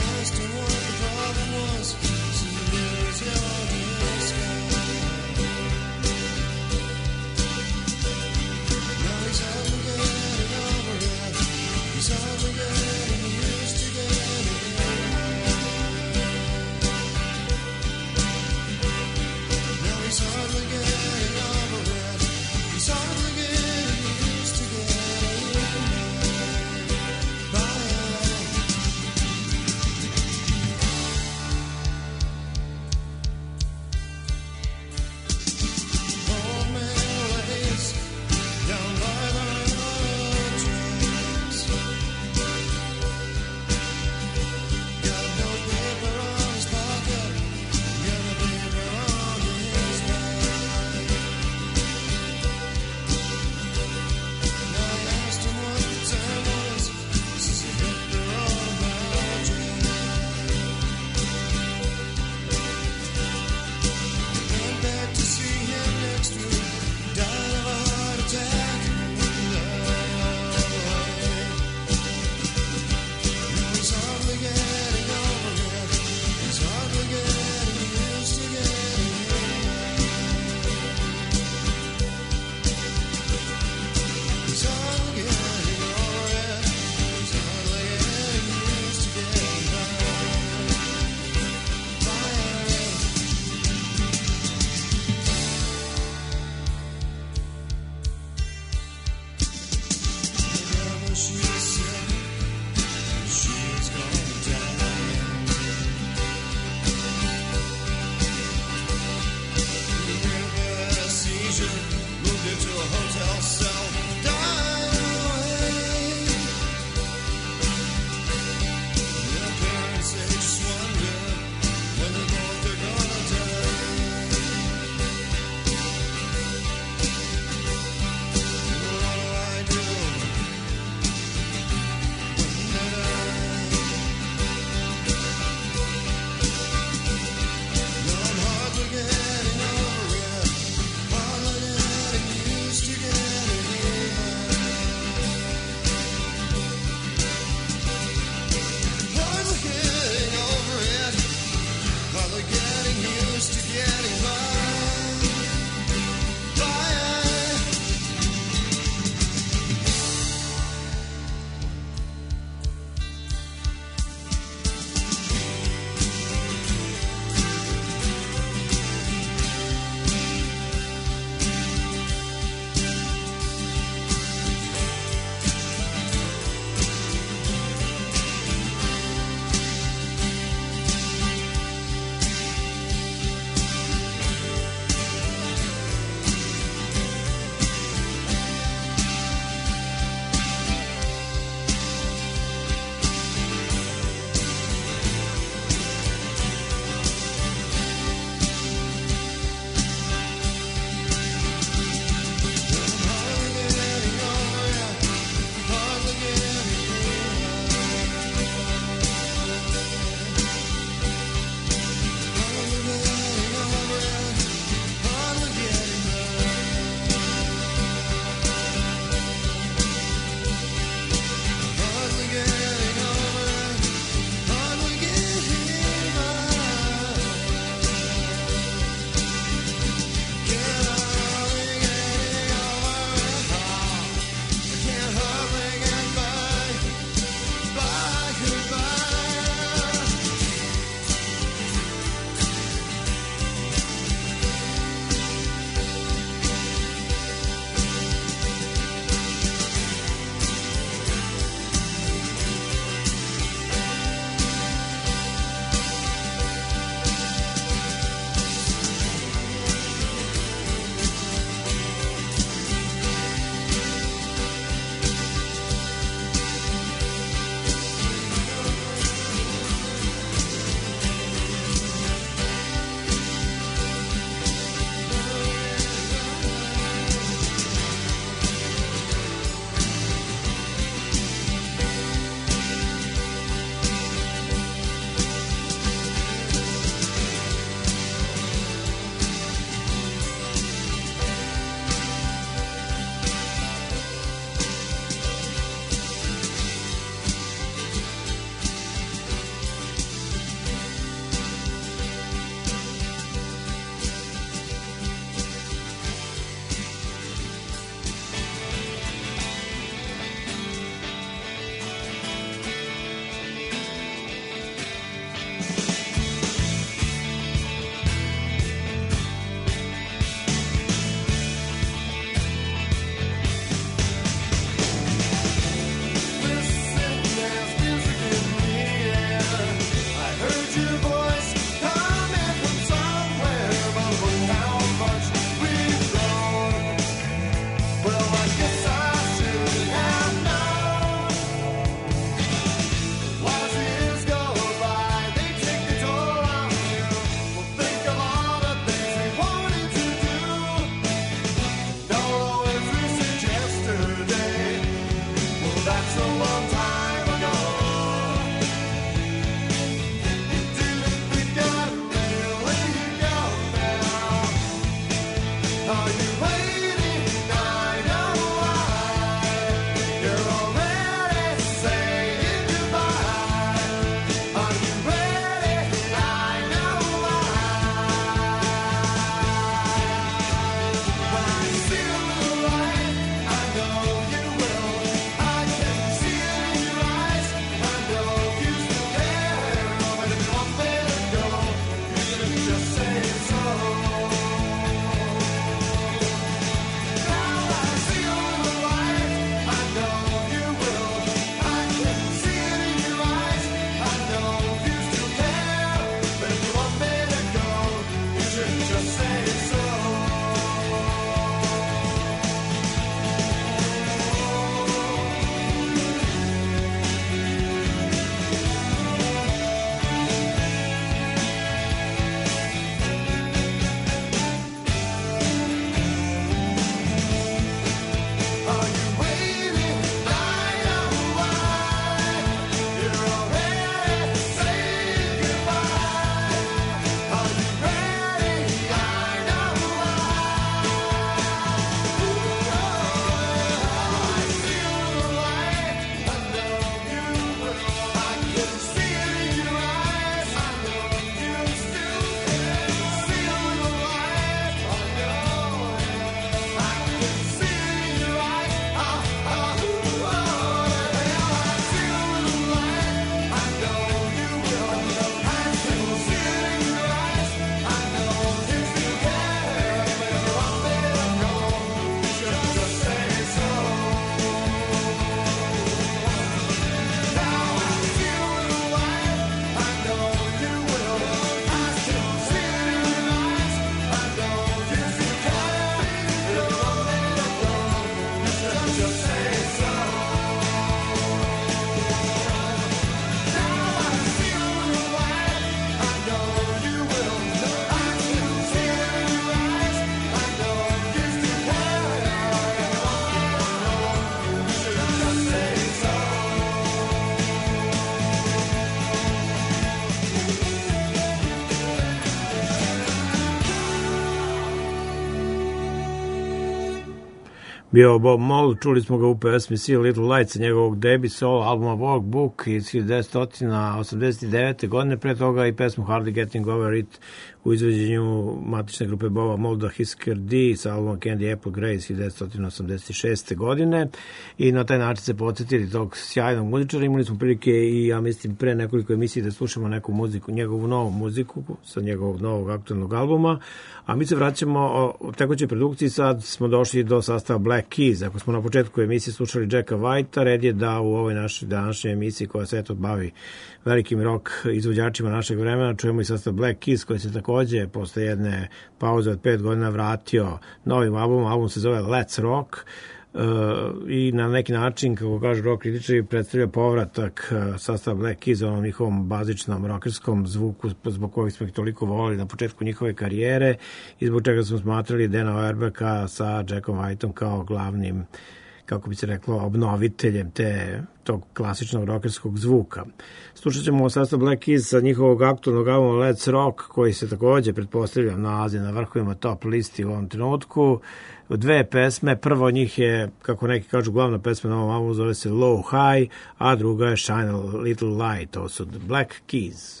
bio Bob Mould, čuli smo ga u pesmi See Little Lights sa njegovog debi solo albuma Workbook iz hiljadu devetsto osamdeset devete. godine, pre toga i pesmu Hardly Getting Over It u izvođenju matične grupe Boba Moulda Hisker D sa albuma Candy Apple Grey iz hiljadu devetsto osamdeset šeste. godine i na taj način se podsjetili tog sjajnog muzičara. Imali smo prilike i ja mislim pre nekoliko emisiji da slušamo neku muziku, njegovu novu muziku sa njegovog novog aktualnog albuma, a mi se vraćamo u tekućoj produkciji. Sad smo došli do sastava Black Keys. Ako smo na početku emisije slušali Jacka Whitea, red je da u ovoj našoj današnjoj emisiji koja se eto bavi velikim rock izvođačima našeg vremena čujemo i sastav Black Keys koji se takođe posle jedne pauze od pet godina vratio novim albumom. Album se zove Let's Rock. Uh, i na neki način, kako kažu rock kritičari, predstavlja povratak uh, sastava Black Keys onom njihovom bazičnom rockerskom zvuku zbog kojeg smo ih toliko volili na početku njihove karijere i zbog čega smo smatrali Dana Auerbacka sa Jackom Whiteom kao glavnim, kako bi se reklo, obnoviteljem te, tog klasičnog rockerskog zvuka. Slušat ćemo sastav Black Keys sa njihovog aktualnog albuma Let's Rock, koji se takođe, pretpostavljam, nalazi na vrhovima top listi u ovom trenutku. Dve pesme, prva od njih je, kako neki kažu, glavna pesma na ovom albumu, zove se Low High, a druga je Shine a Little Light, to su Black Keys.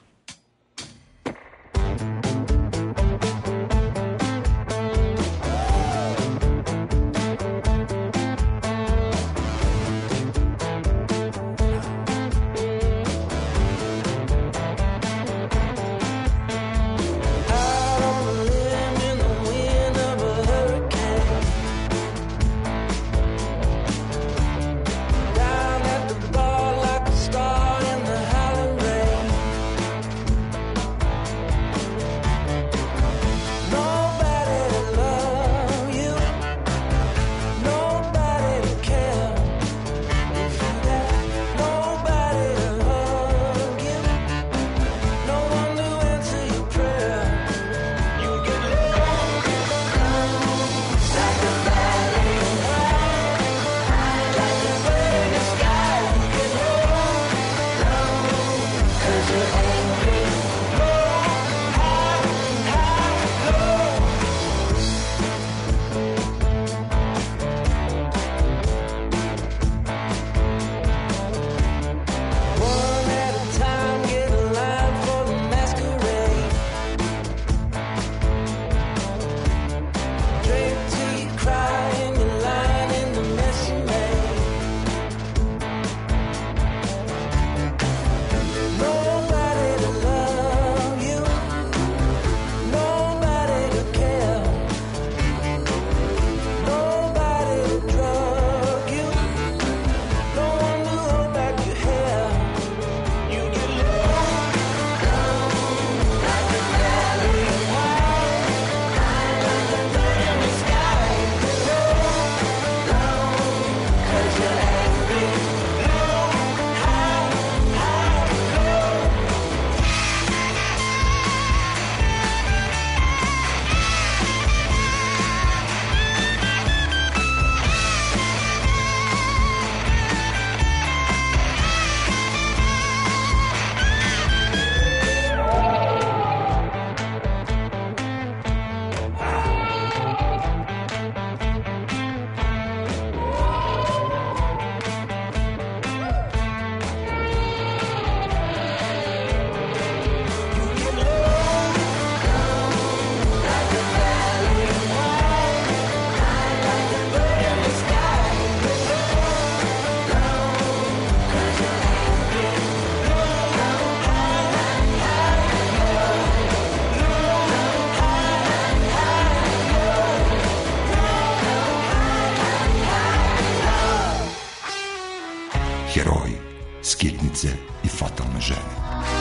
Heroji, skitnice i fatalne žene.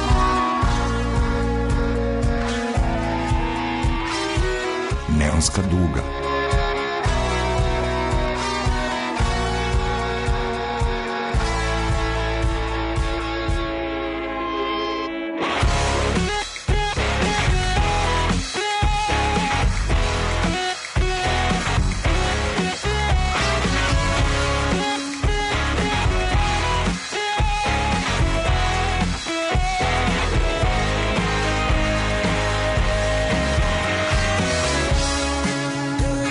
Neonska duga. Do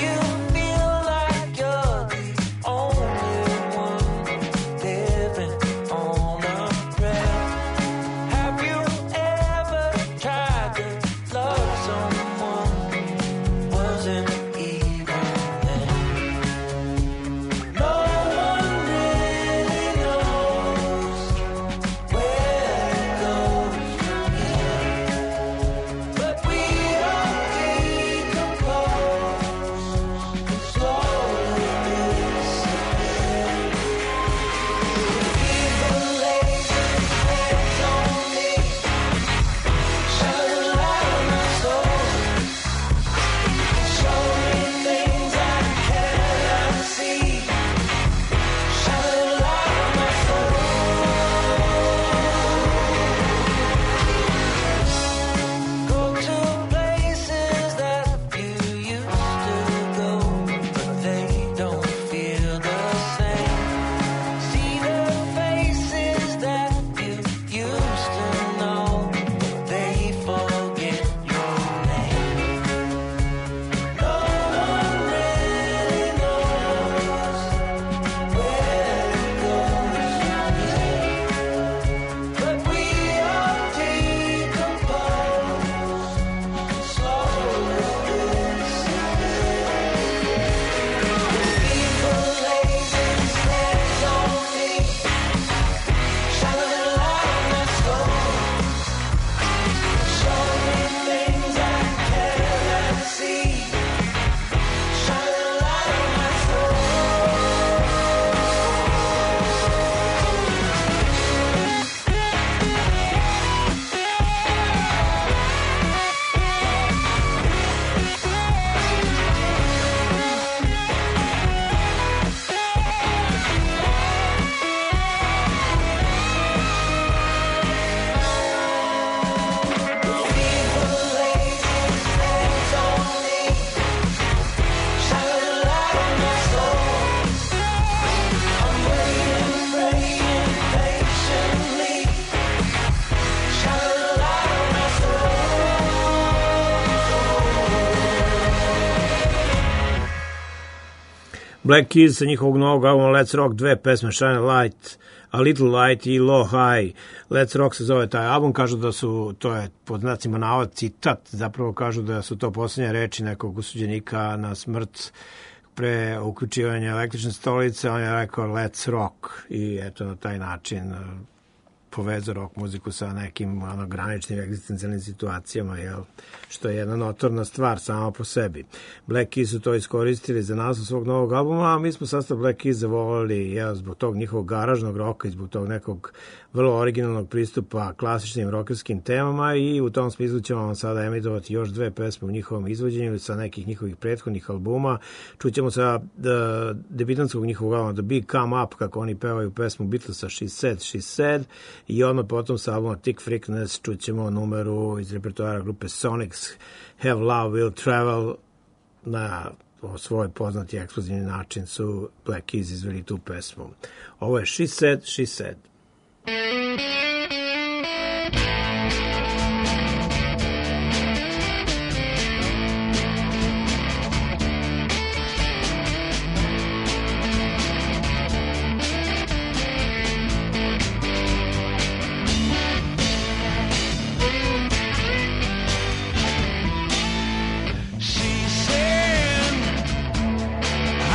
Black Keys sa njihovog novog albuma Let's Rock, dve pesme, Shine a Light, A Little Light i Low High. Let's Rock se zove taj album, kažu da su, to je pod znacima navoda citat, zapravo kažu da su to posljednje reči nekog osuđenika na smrt pre uključivanja električne stolice, on je rekao Let's Rock i eto na taj način povezao rock muziku sa nekim ono, graničnim egzistencijalnim situacijama, jel? Što je jedna notorna stvar sama po sebi. Black Keys su to iskoristili za naslov svog novog albuma, a mi smo sastav Black Keys zavolili jel, zbog tog njihovog garažnog roka i zbog tog nekog vrlo originalnog pristupa klasičnim rokerskim temama i u tom smislu ćemo vam sada emitovati još dve pesme u njihovom izvođenju sa nekih njihovih prethodnih albuma. Čućemo sa uh, debitanskog njihovog albuma The Big Come Up, kako oni pevaju pesmu Beatlesa She Said, She Said, i odmah potom sa albuma Thick Freakness čućemo numeru iz repertoara grupe Sonics Have Love Will Travel. Na svoj poznati ekskluzivni način su Black Keys izveli tu pesmu. Ovo je She Said, She Said.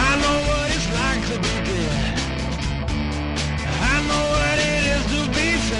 I know what it is to be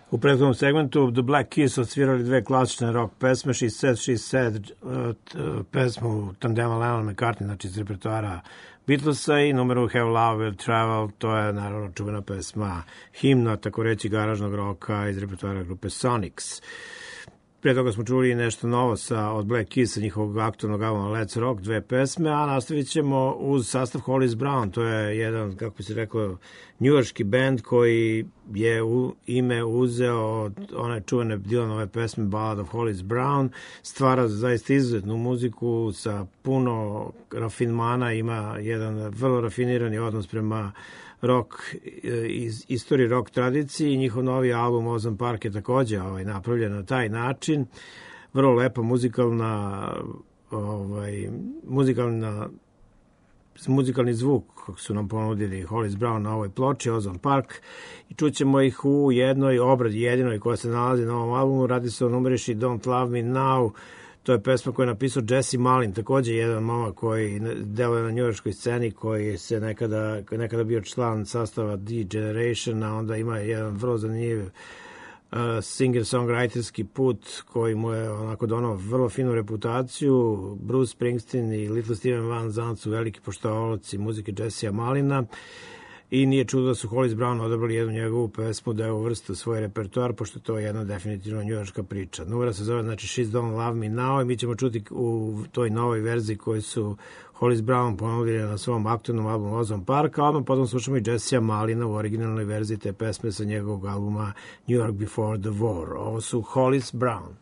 U prethodnom segmentu The Black Keys odsvirali dve klasične rock pesme, She Said, She Said, uh, pesmu tandema Lennon McCartney, znači iz repertoara Beatlesa, i numeru Have Love Will Travel, to je naravno čuvena pesma, himna, tako reći, garažnog roka iz repertoara grupe Sonics. Prije toga smo čuli nešto novo sa, od Black Keys, njihovog aktualnog albuma Let's Rock, dve pesme, a nastavit ćemo uz sastav Hollis Brown. To je jedan, kako bi se rekao, njujorški band koji je u ime uzeo od one čuvene Dylanove pesme Ballad of Hollis Brown. Stvara zaista izuzetnu muziku sa puno rafinmana, ima jedan vrlo rafinirani odnos prema rock, iz istoriji rock tradiciji. Njihov novi album Ozone Park je takođe ovaj, napravljen na taj način. Vrlo lepa muzikalna ovaj, muzikalna muzikalni zvuk kako su nam ponudili Hollis Brown na ovoj ploči Ozone Park, i čućemo ih u jednoj obradi, jedinoj koja se nalazi na ovom albumu. Radi se o numeriši Don't Love Me Now. To je pesma koju je napisao Jesse Malin, takođe jedan momak koji deluje na njujorškoj sceni, koji se nekada, koji je nekada bio član sastava D-Generation, a onda ima jedan vrlo zanimljiv uh, singer-songwriterski put koji mu je onako donao vrlo finu reputaciju. Bruce Springsteen i Little Steven Van Zandt su veliki poštovalaci muzike Jessea Malina, i nije čudo da su Hollis Brown odabrali jednu njegovu pesmu da je uvrste u svoj repertoar, pošto to je jedna definitivno njujorška priča. Numera se zove, znači, She's Don't Love Me Now, i mi ćemo čuti u toj novoj verziji koju su Hollis Brown ponudili na svom aktualnom albumu Ozone Park, a odmah potom slušamo i Jessea Malina u originalnoj verziji te pesme sa njegovog albuma New York Before the War. Ovo su Hollis Brown.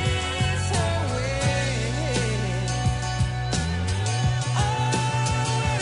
Oh,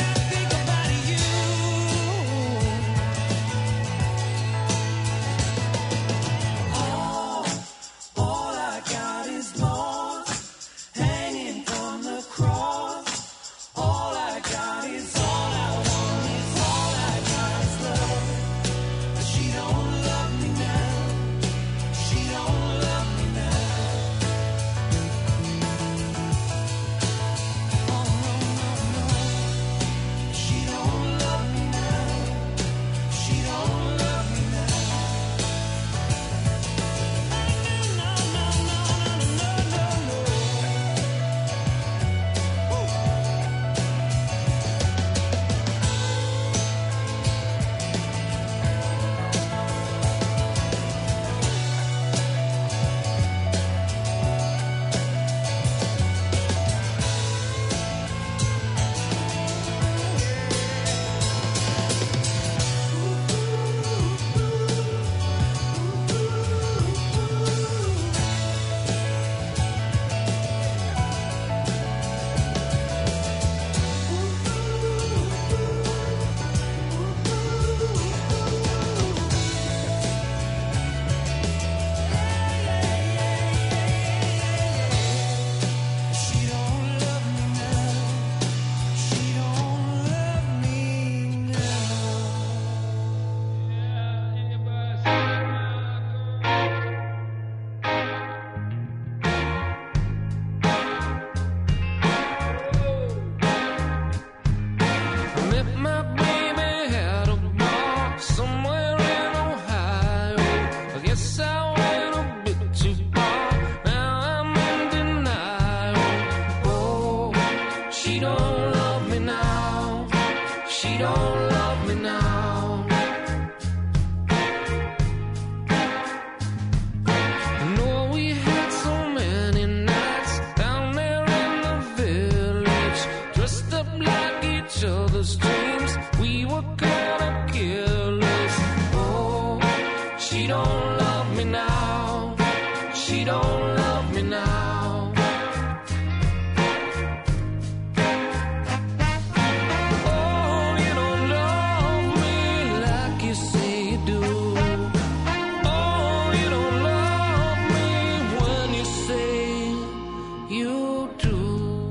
don't love me now. She don't love me now. I know we had so many nights down there in the village, dressed up like each other's dreams. We were gonna kill us. Oh, she don't love me now. She don't love me now. Oh, you don't love me like you say you do. Oh, you don't love me when you say you do.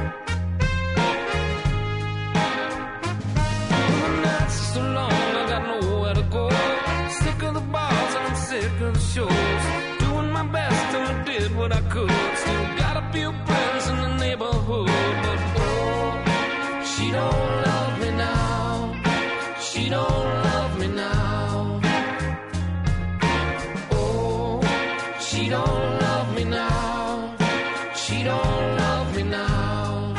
The nights are so long, I got nowhere to go. Sick of the bars and I'm sick of the shows. Doing my best and I did what I could. Still got a few friends in the neighborhood, but oh, she don't love me now. She don't love me now. Oh, she don't love me now. She don't love me now.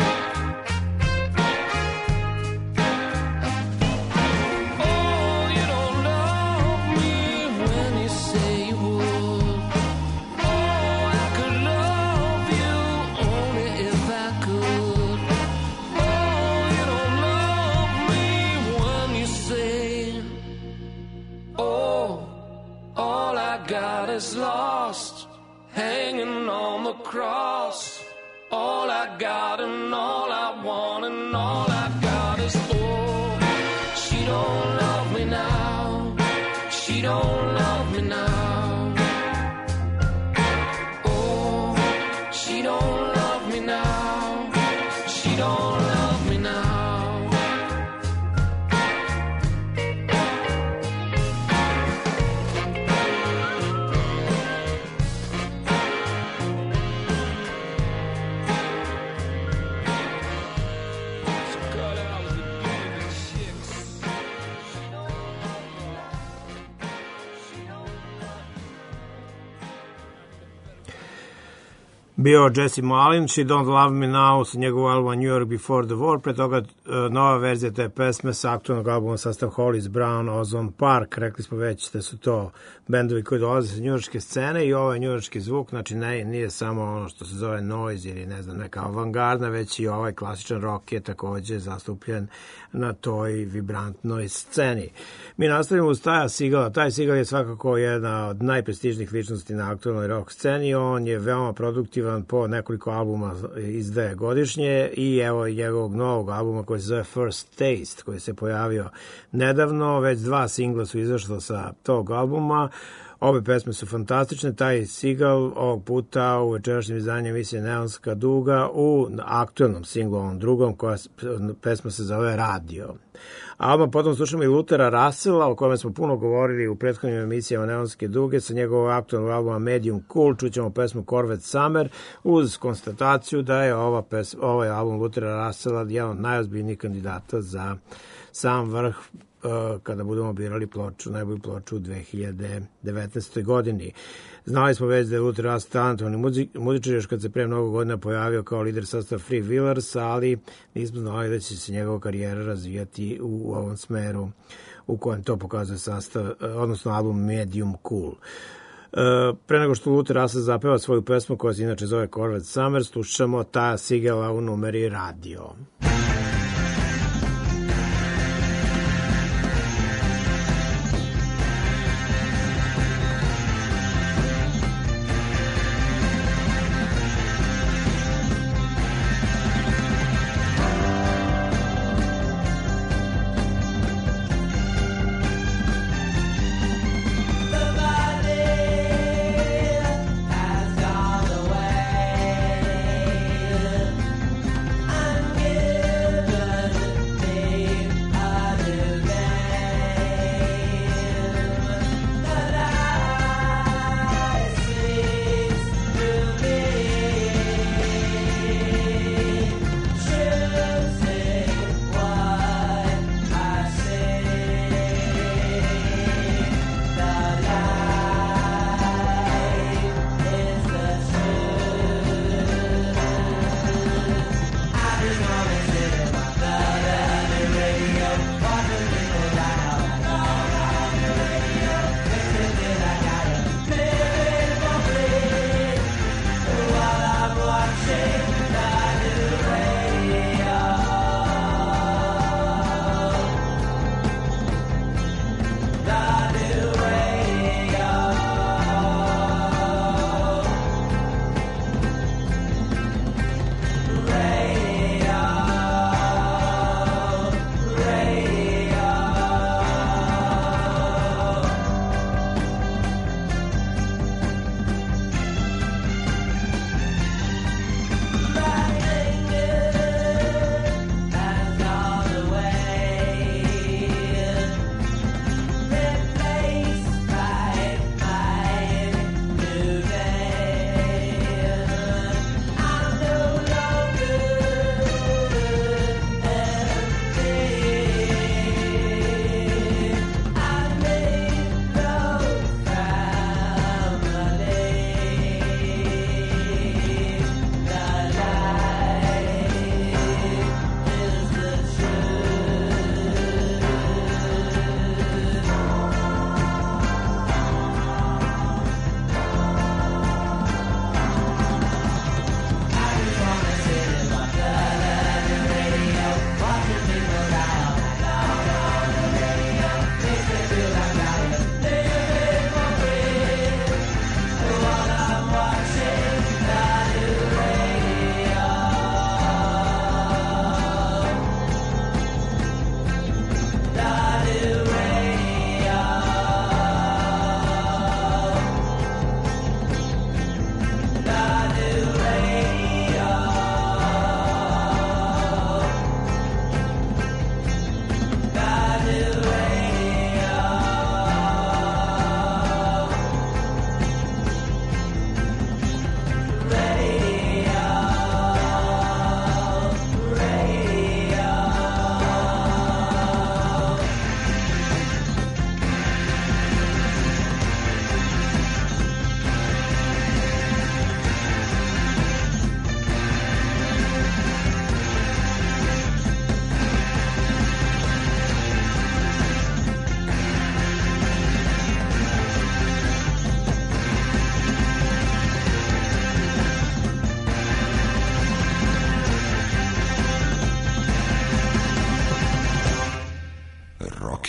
Oh, you don't love me when you say you would. Oh, I could love you only if I could. Oh, you don't love me when you say, oh, all I got is lost, hanging on the cross. All I got and all I want and all I got is, oh, she don't love me now. She don't love me now. Oh, she don't love me now. She don't love me now. So cut out with the baby chicks. She don't love me now. She don't love me now. Bio Jesse Malin, She Don't Love Me Now, sa njegovog albuma New York Before the War, pre toga uh, nova verzija te pesme sa aktualnog albuma sastav Hollis Brown, Ozone Park. Rekli smo već da su to bendovi koji dolaze sa njujorške scene i ovo je njujorški zvuk, znači ne, nije samo ono što se zove noise ili ne znam neka avangardna, već i ovaj klasičan rock je takođe zastupljen na toj vibrantnoj sceni. Mi nastavimo uz Taja Sigala. Taj Sigal je svakako jedna od najprestižnijih ličnosti na aktualnoj rock sceni. On je veoma produktivan, po nekoliko albuma izdaje godišnje i evo i njegovog novog albuma koji se zove First Taste, koji se pojavio nedavno. Već dva singla su izašla sa tog albuma. Obe pesme su fantastične. Taj Sigal ovog puta u večerašnjem izdanju emisije Neonska duga u aktualnom singlu, ovom drugom, koja pesma se zove Radio. Album potom slušamo i Luthera Russella, o kojem smo puno govorili u prethodnim emisijama Neonske duge, sa njegovog aktualnog albuma Medium Cool. Čućemo pesmu Corvette Summer uz konstataciju da je ova pes, ovaj album Luthera Russella jedan od najozbiljnijih kandidata za sam vrh kada budemo birali ploču, najbolju ploču u dve hiljade devetnaestoj godini. Znali smo već da je Luther Russell talentovani muzičar, još kad se pre mnogo godina pojavio kao lider sastava Free Willers, ali nismo znali da će se njegova karijera razvijati u ovom smeru u kojem to pokazuje sastav, odnosno album Medium Cool. Pre nego što Luther Russell zapeva svoju pesmu koja se inače zove Corvette Summer, slušamo Taja Sigala u numeri Radio. Has gone away.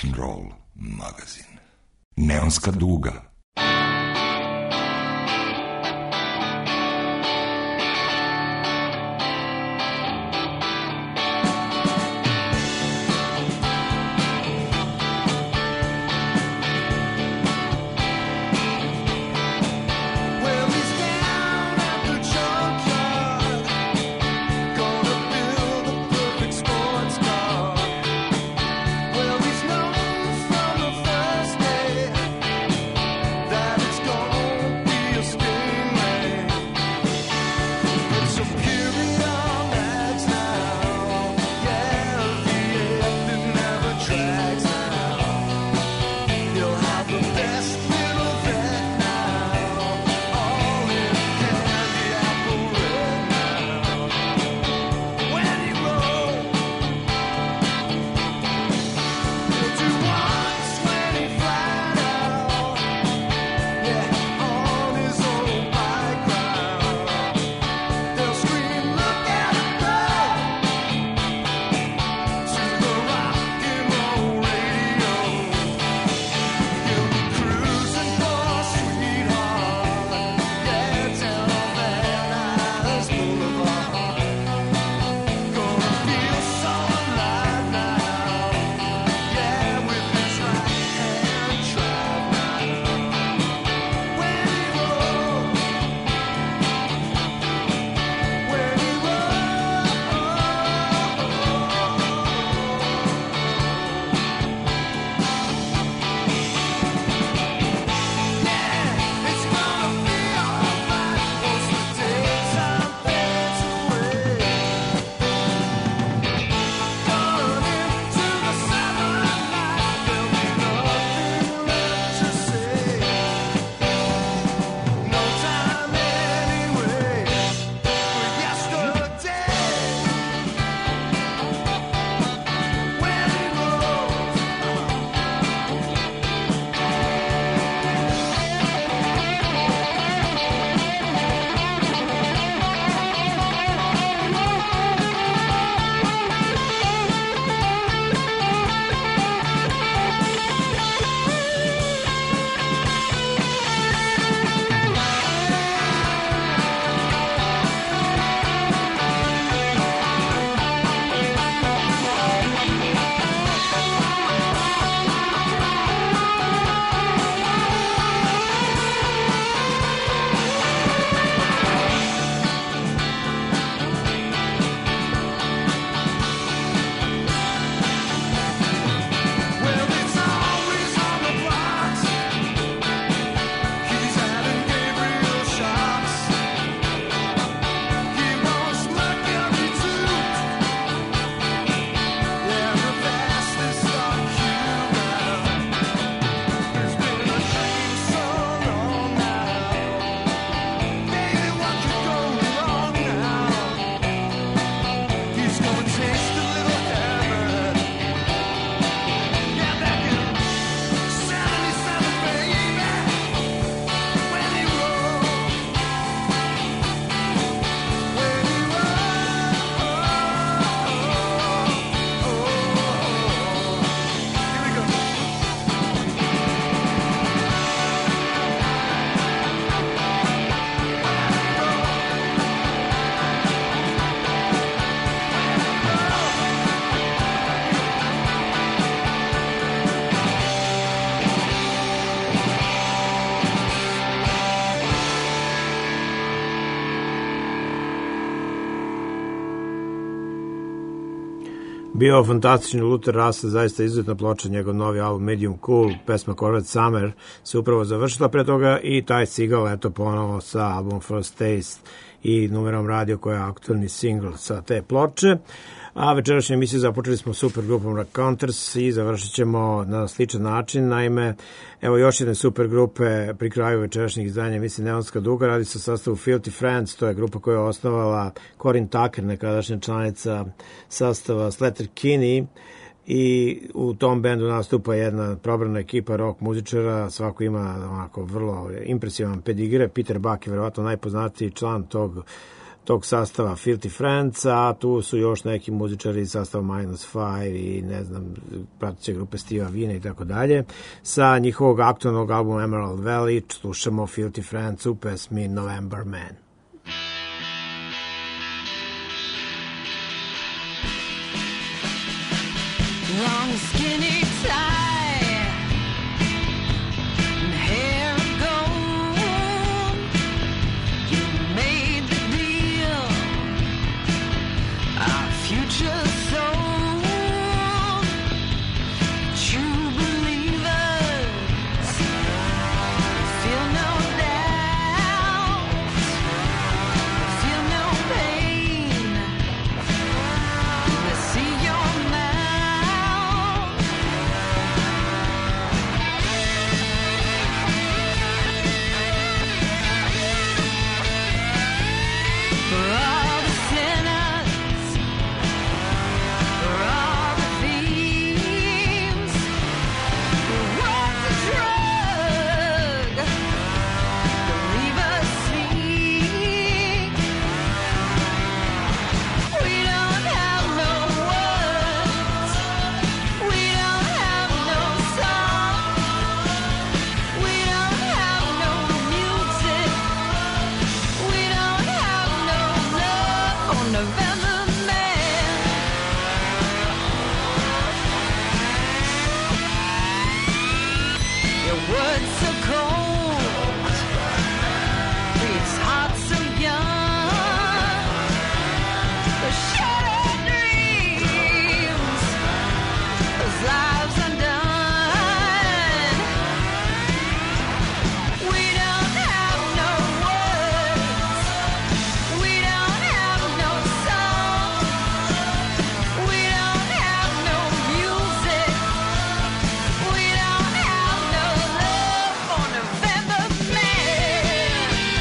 Rock'n'Roll magazin. Neonska duga. Bio fantastični Luther Russell, zaista izuzetna ploča, njegov novi album Medium Cool, pesma Corvette Summer se upravo završila pre toga i taj Seagull, eto ponovo sa albumom First Taste i numerom radio koja je aktualni single sa te ploče. A večerašnju emisiju započeli smo super grupom Raconteurs i završit ćemo na sličan način. Naime, evo još jedne super grupe pri kraju večerašnjih izdanja emisije Neonska duga. Radi se o sastavu Filthy Friends, to je grupa koju je osnovala Corinne Tucker, nekadašnja članica sastava Sleater Kinney, i u tom bendu nastupa jedna probrana ekipa rock muzičara, svako ima onako vrlo impresivan pedigre. Peter Buck je verovatno najpoznatiji član tog tog sastava Filthy Friends, a tu su još neki muzičari iz sastava Minus Five i ne znam, prateće grupe Steva Vina i tako dalje. Sa njihovog aktualnog albuma Emerald Valley slušamo Filthy Friends u pesmi November Man. Long skinny tie and hair of gold. You made the deal, our future sold. True believers feel no doubt, feel no pain. They see your mouth. For all the sinners, for all the thieves, for what's a drug to leave us sleep. We don't have no words, we don't have no song, we don't have no music, we don't have no love for November Man. Your words so cold, these hearts so young, the shattered dreams, those lives undone. We don't have no words, we don't have no song, we don't have no music, we don't have no love for November Man.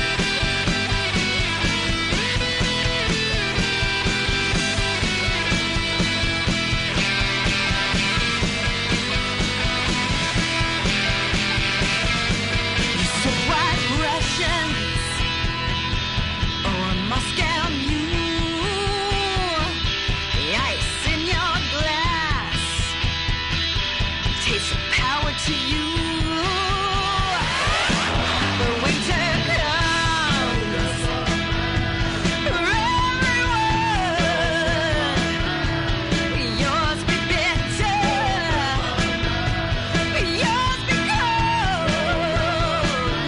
You said white Russians, or a Moscow Mule, the ice in your glass tastes of power to you. The winter comes for everyone. Yours be better, yours be cold.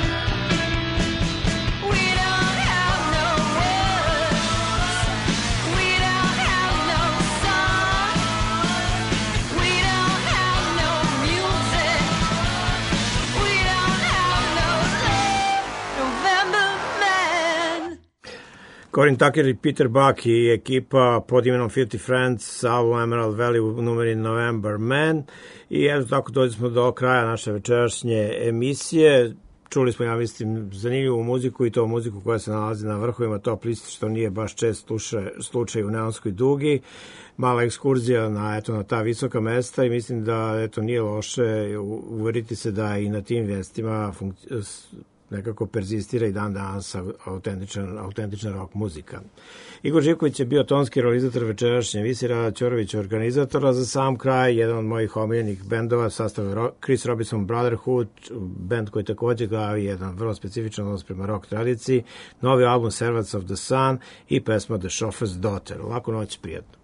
We don't have no words, we don't have no song, we don't have no music, we don't have no love, November Man. Corin Tucker i Peter Buck i ekipa pod imenom Filthy Friends sa album Emerald Valley u numeri November Man. I eto tako dođe smo do kraja naše večerašnje emisije. Čuli smo, ja mislim, zanimljivu muziku i to muziku koja se nalazi na vrhovima top listi, što nije baš čest slučaj, slučaj u Neonskoj dugi. Mala ekskurzija na, eto, na ta visoka mesta i mislim da eto, nije loše uveriti se da i na tim mjestima funkci- nekako perzistira i dan danas autentičan, autentična rock muzika. Igor Živković je bio tonski realizator večerašnje emisije, Rada Ćorović organizatora. Za sam kraj, jedan od mojih omiljenih bendova, sastav Chris Robinson Brotherhood, bend koji također glavi jedan vrlo specifičan odnos prema rock tradiciji, novi album Servants of the Sun i pesma The Chauffeur's Daughter. Laku noć, prijatno.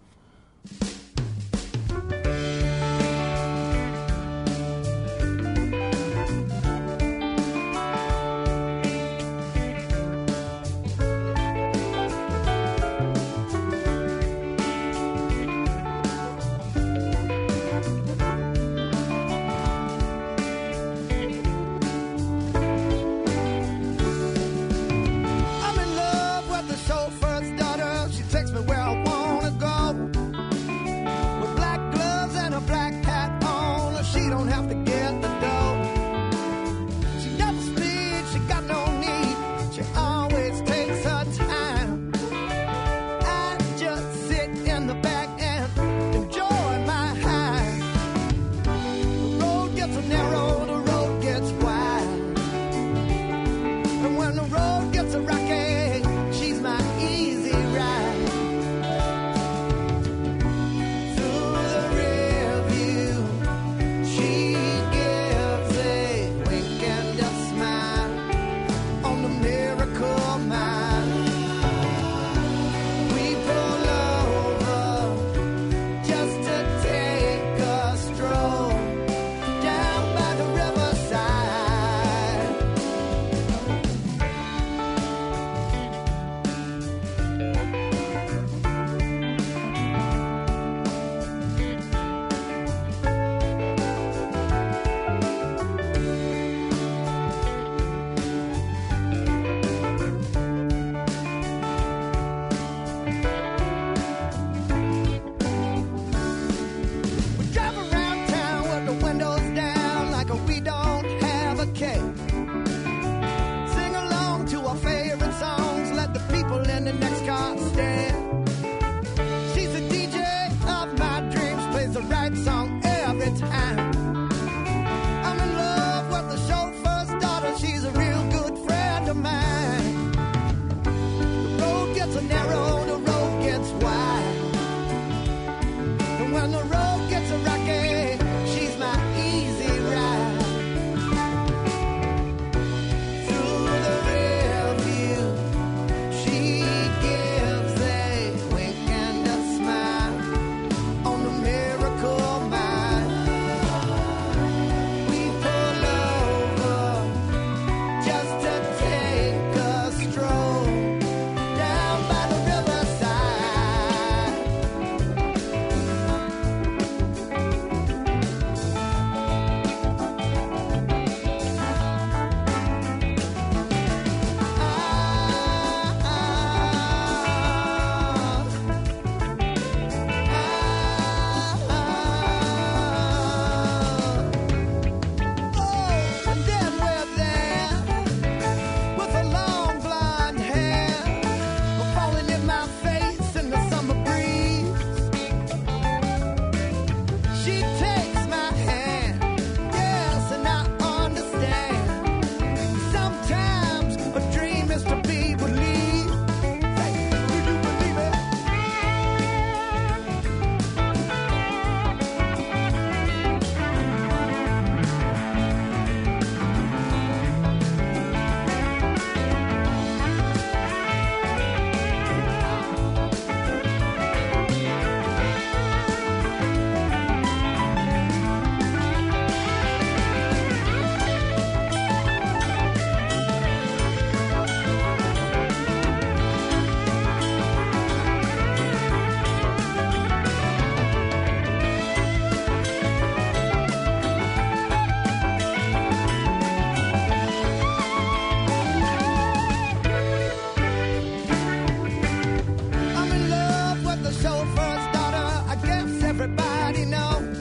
I'm in love with the chauffeur's daughter. She takes me where I wanna go. right song every time. I'm in love with the chauffeur's daughter, she's a real good friend of mine. The road gets narrow, the road gets wide. And when the road gets rocky, she's my easy ride. Through the rear view, she gives a wink and a smile on the miracle mile. We pull over just to take a stroll down by the riverside. Oh, and then we're there with her long blonde hair falling in my face in the summer breeze. She takes my hand, yes, and I understand. Sometimes a dream is to be believed. Say, do you believe it? I'm in love with the chauffeur's daughter. I guess everybody knows.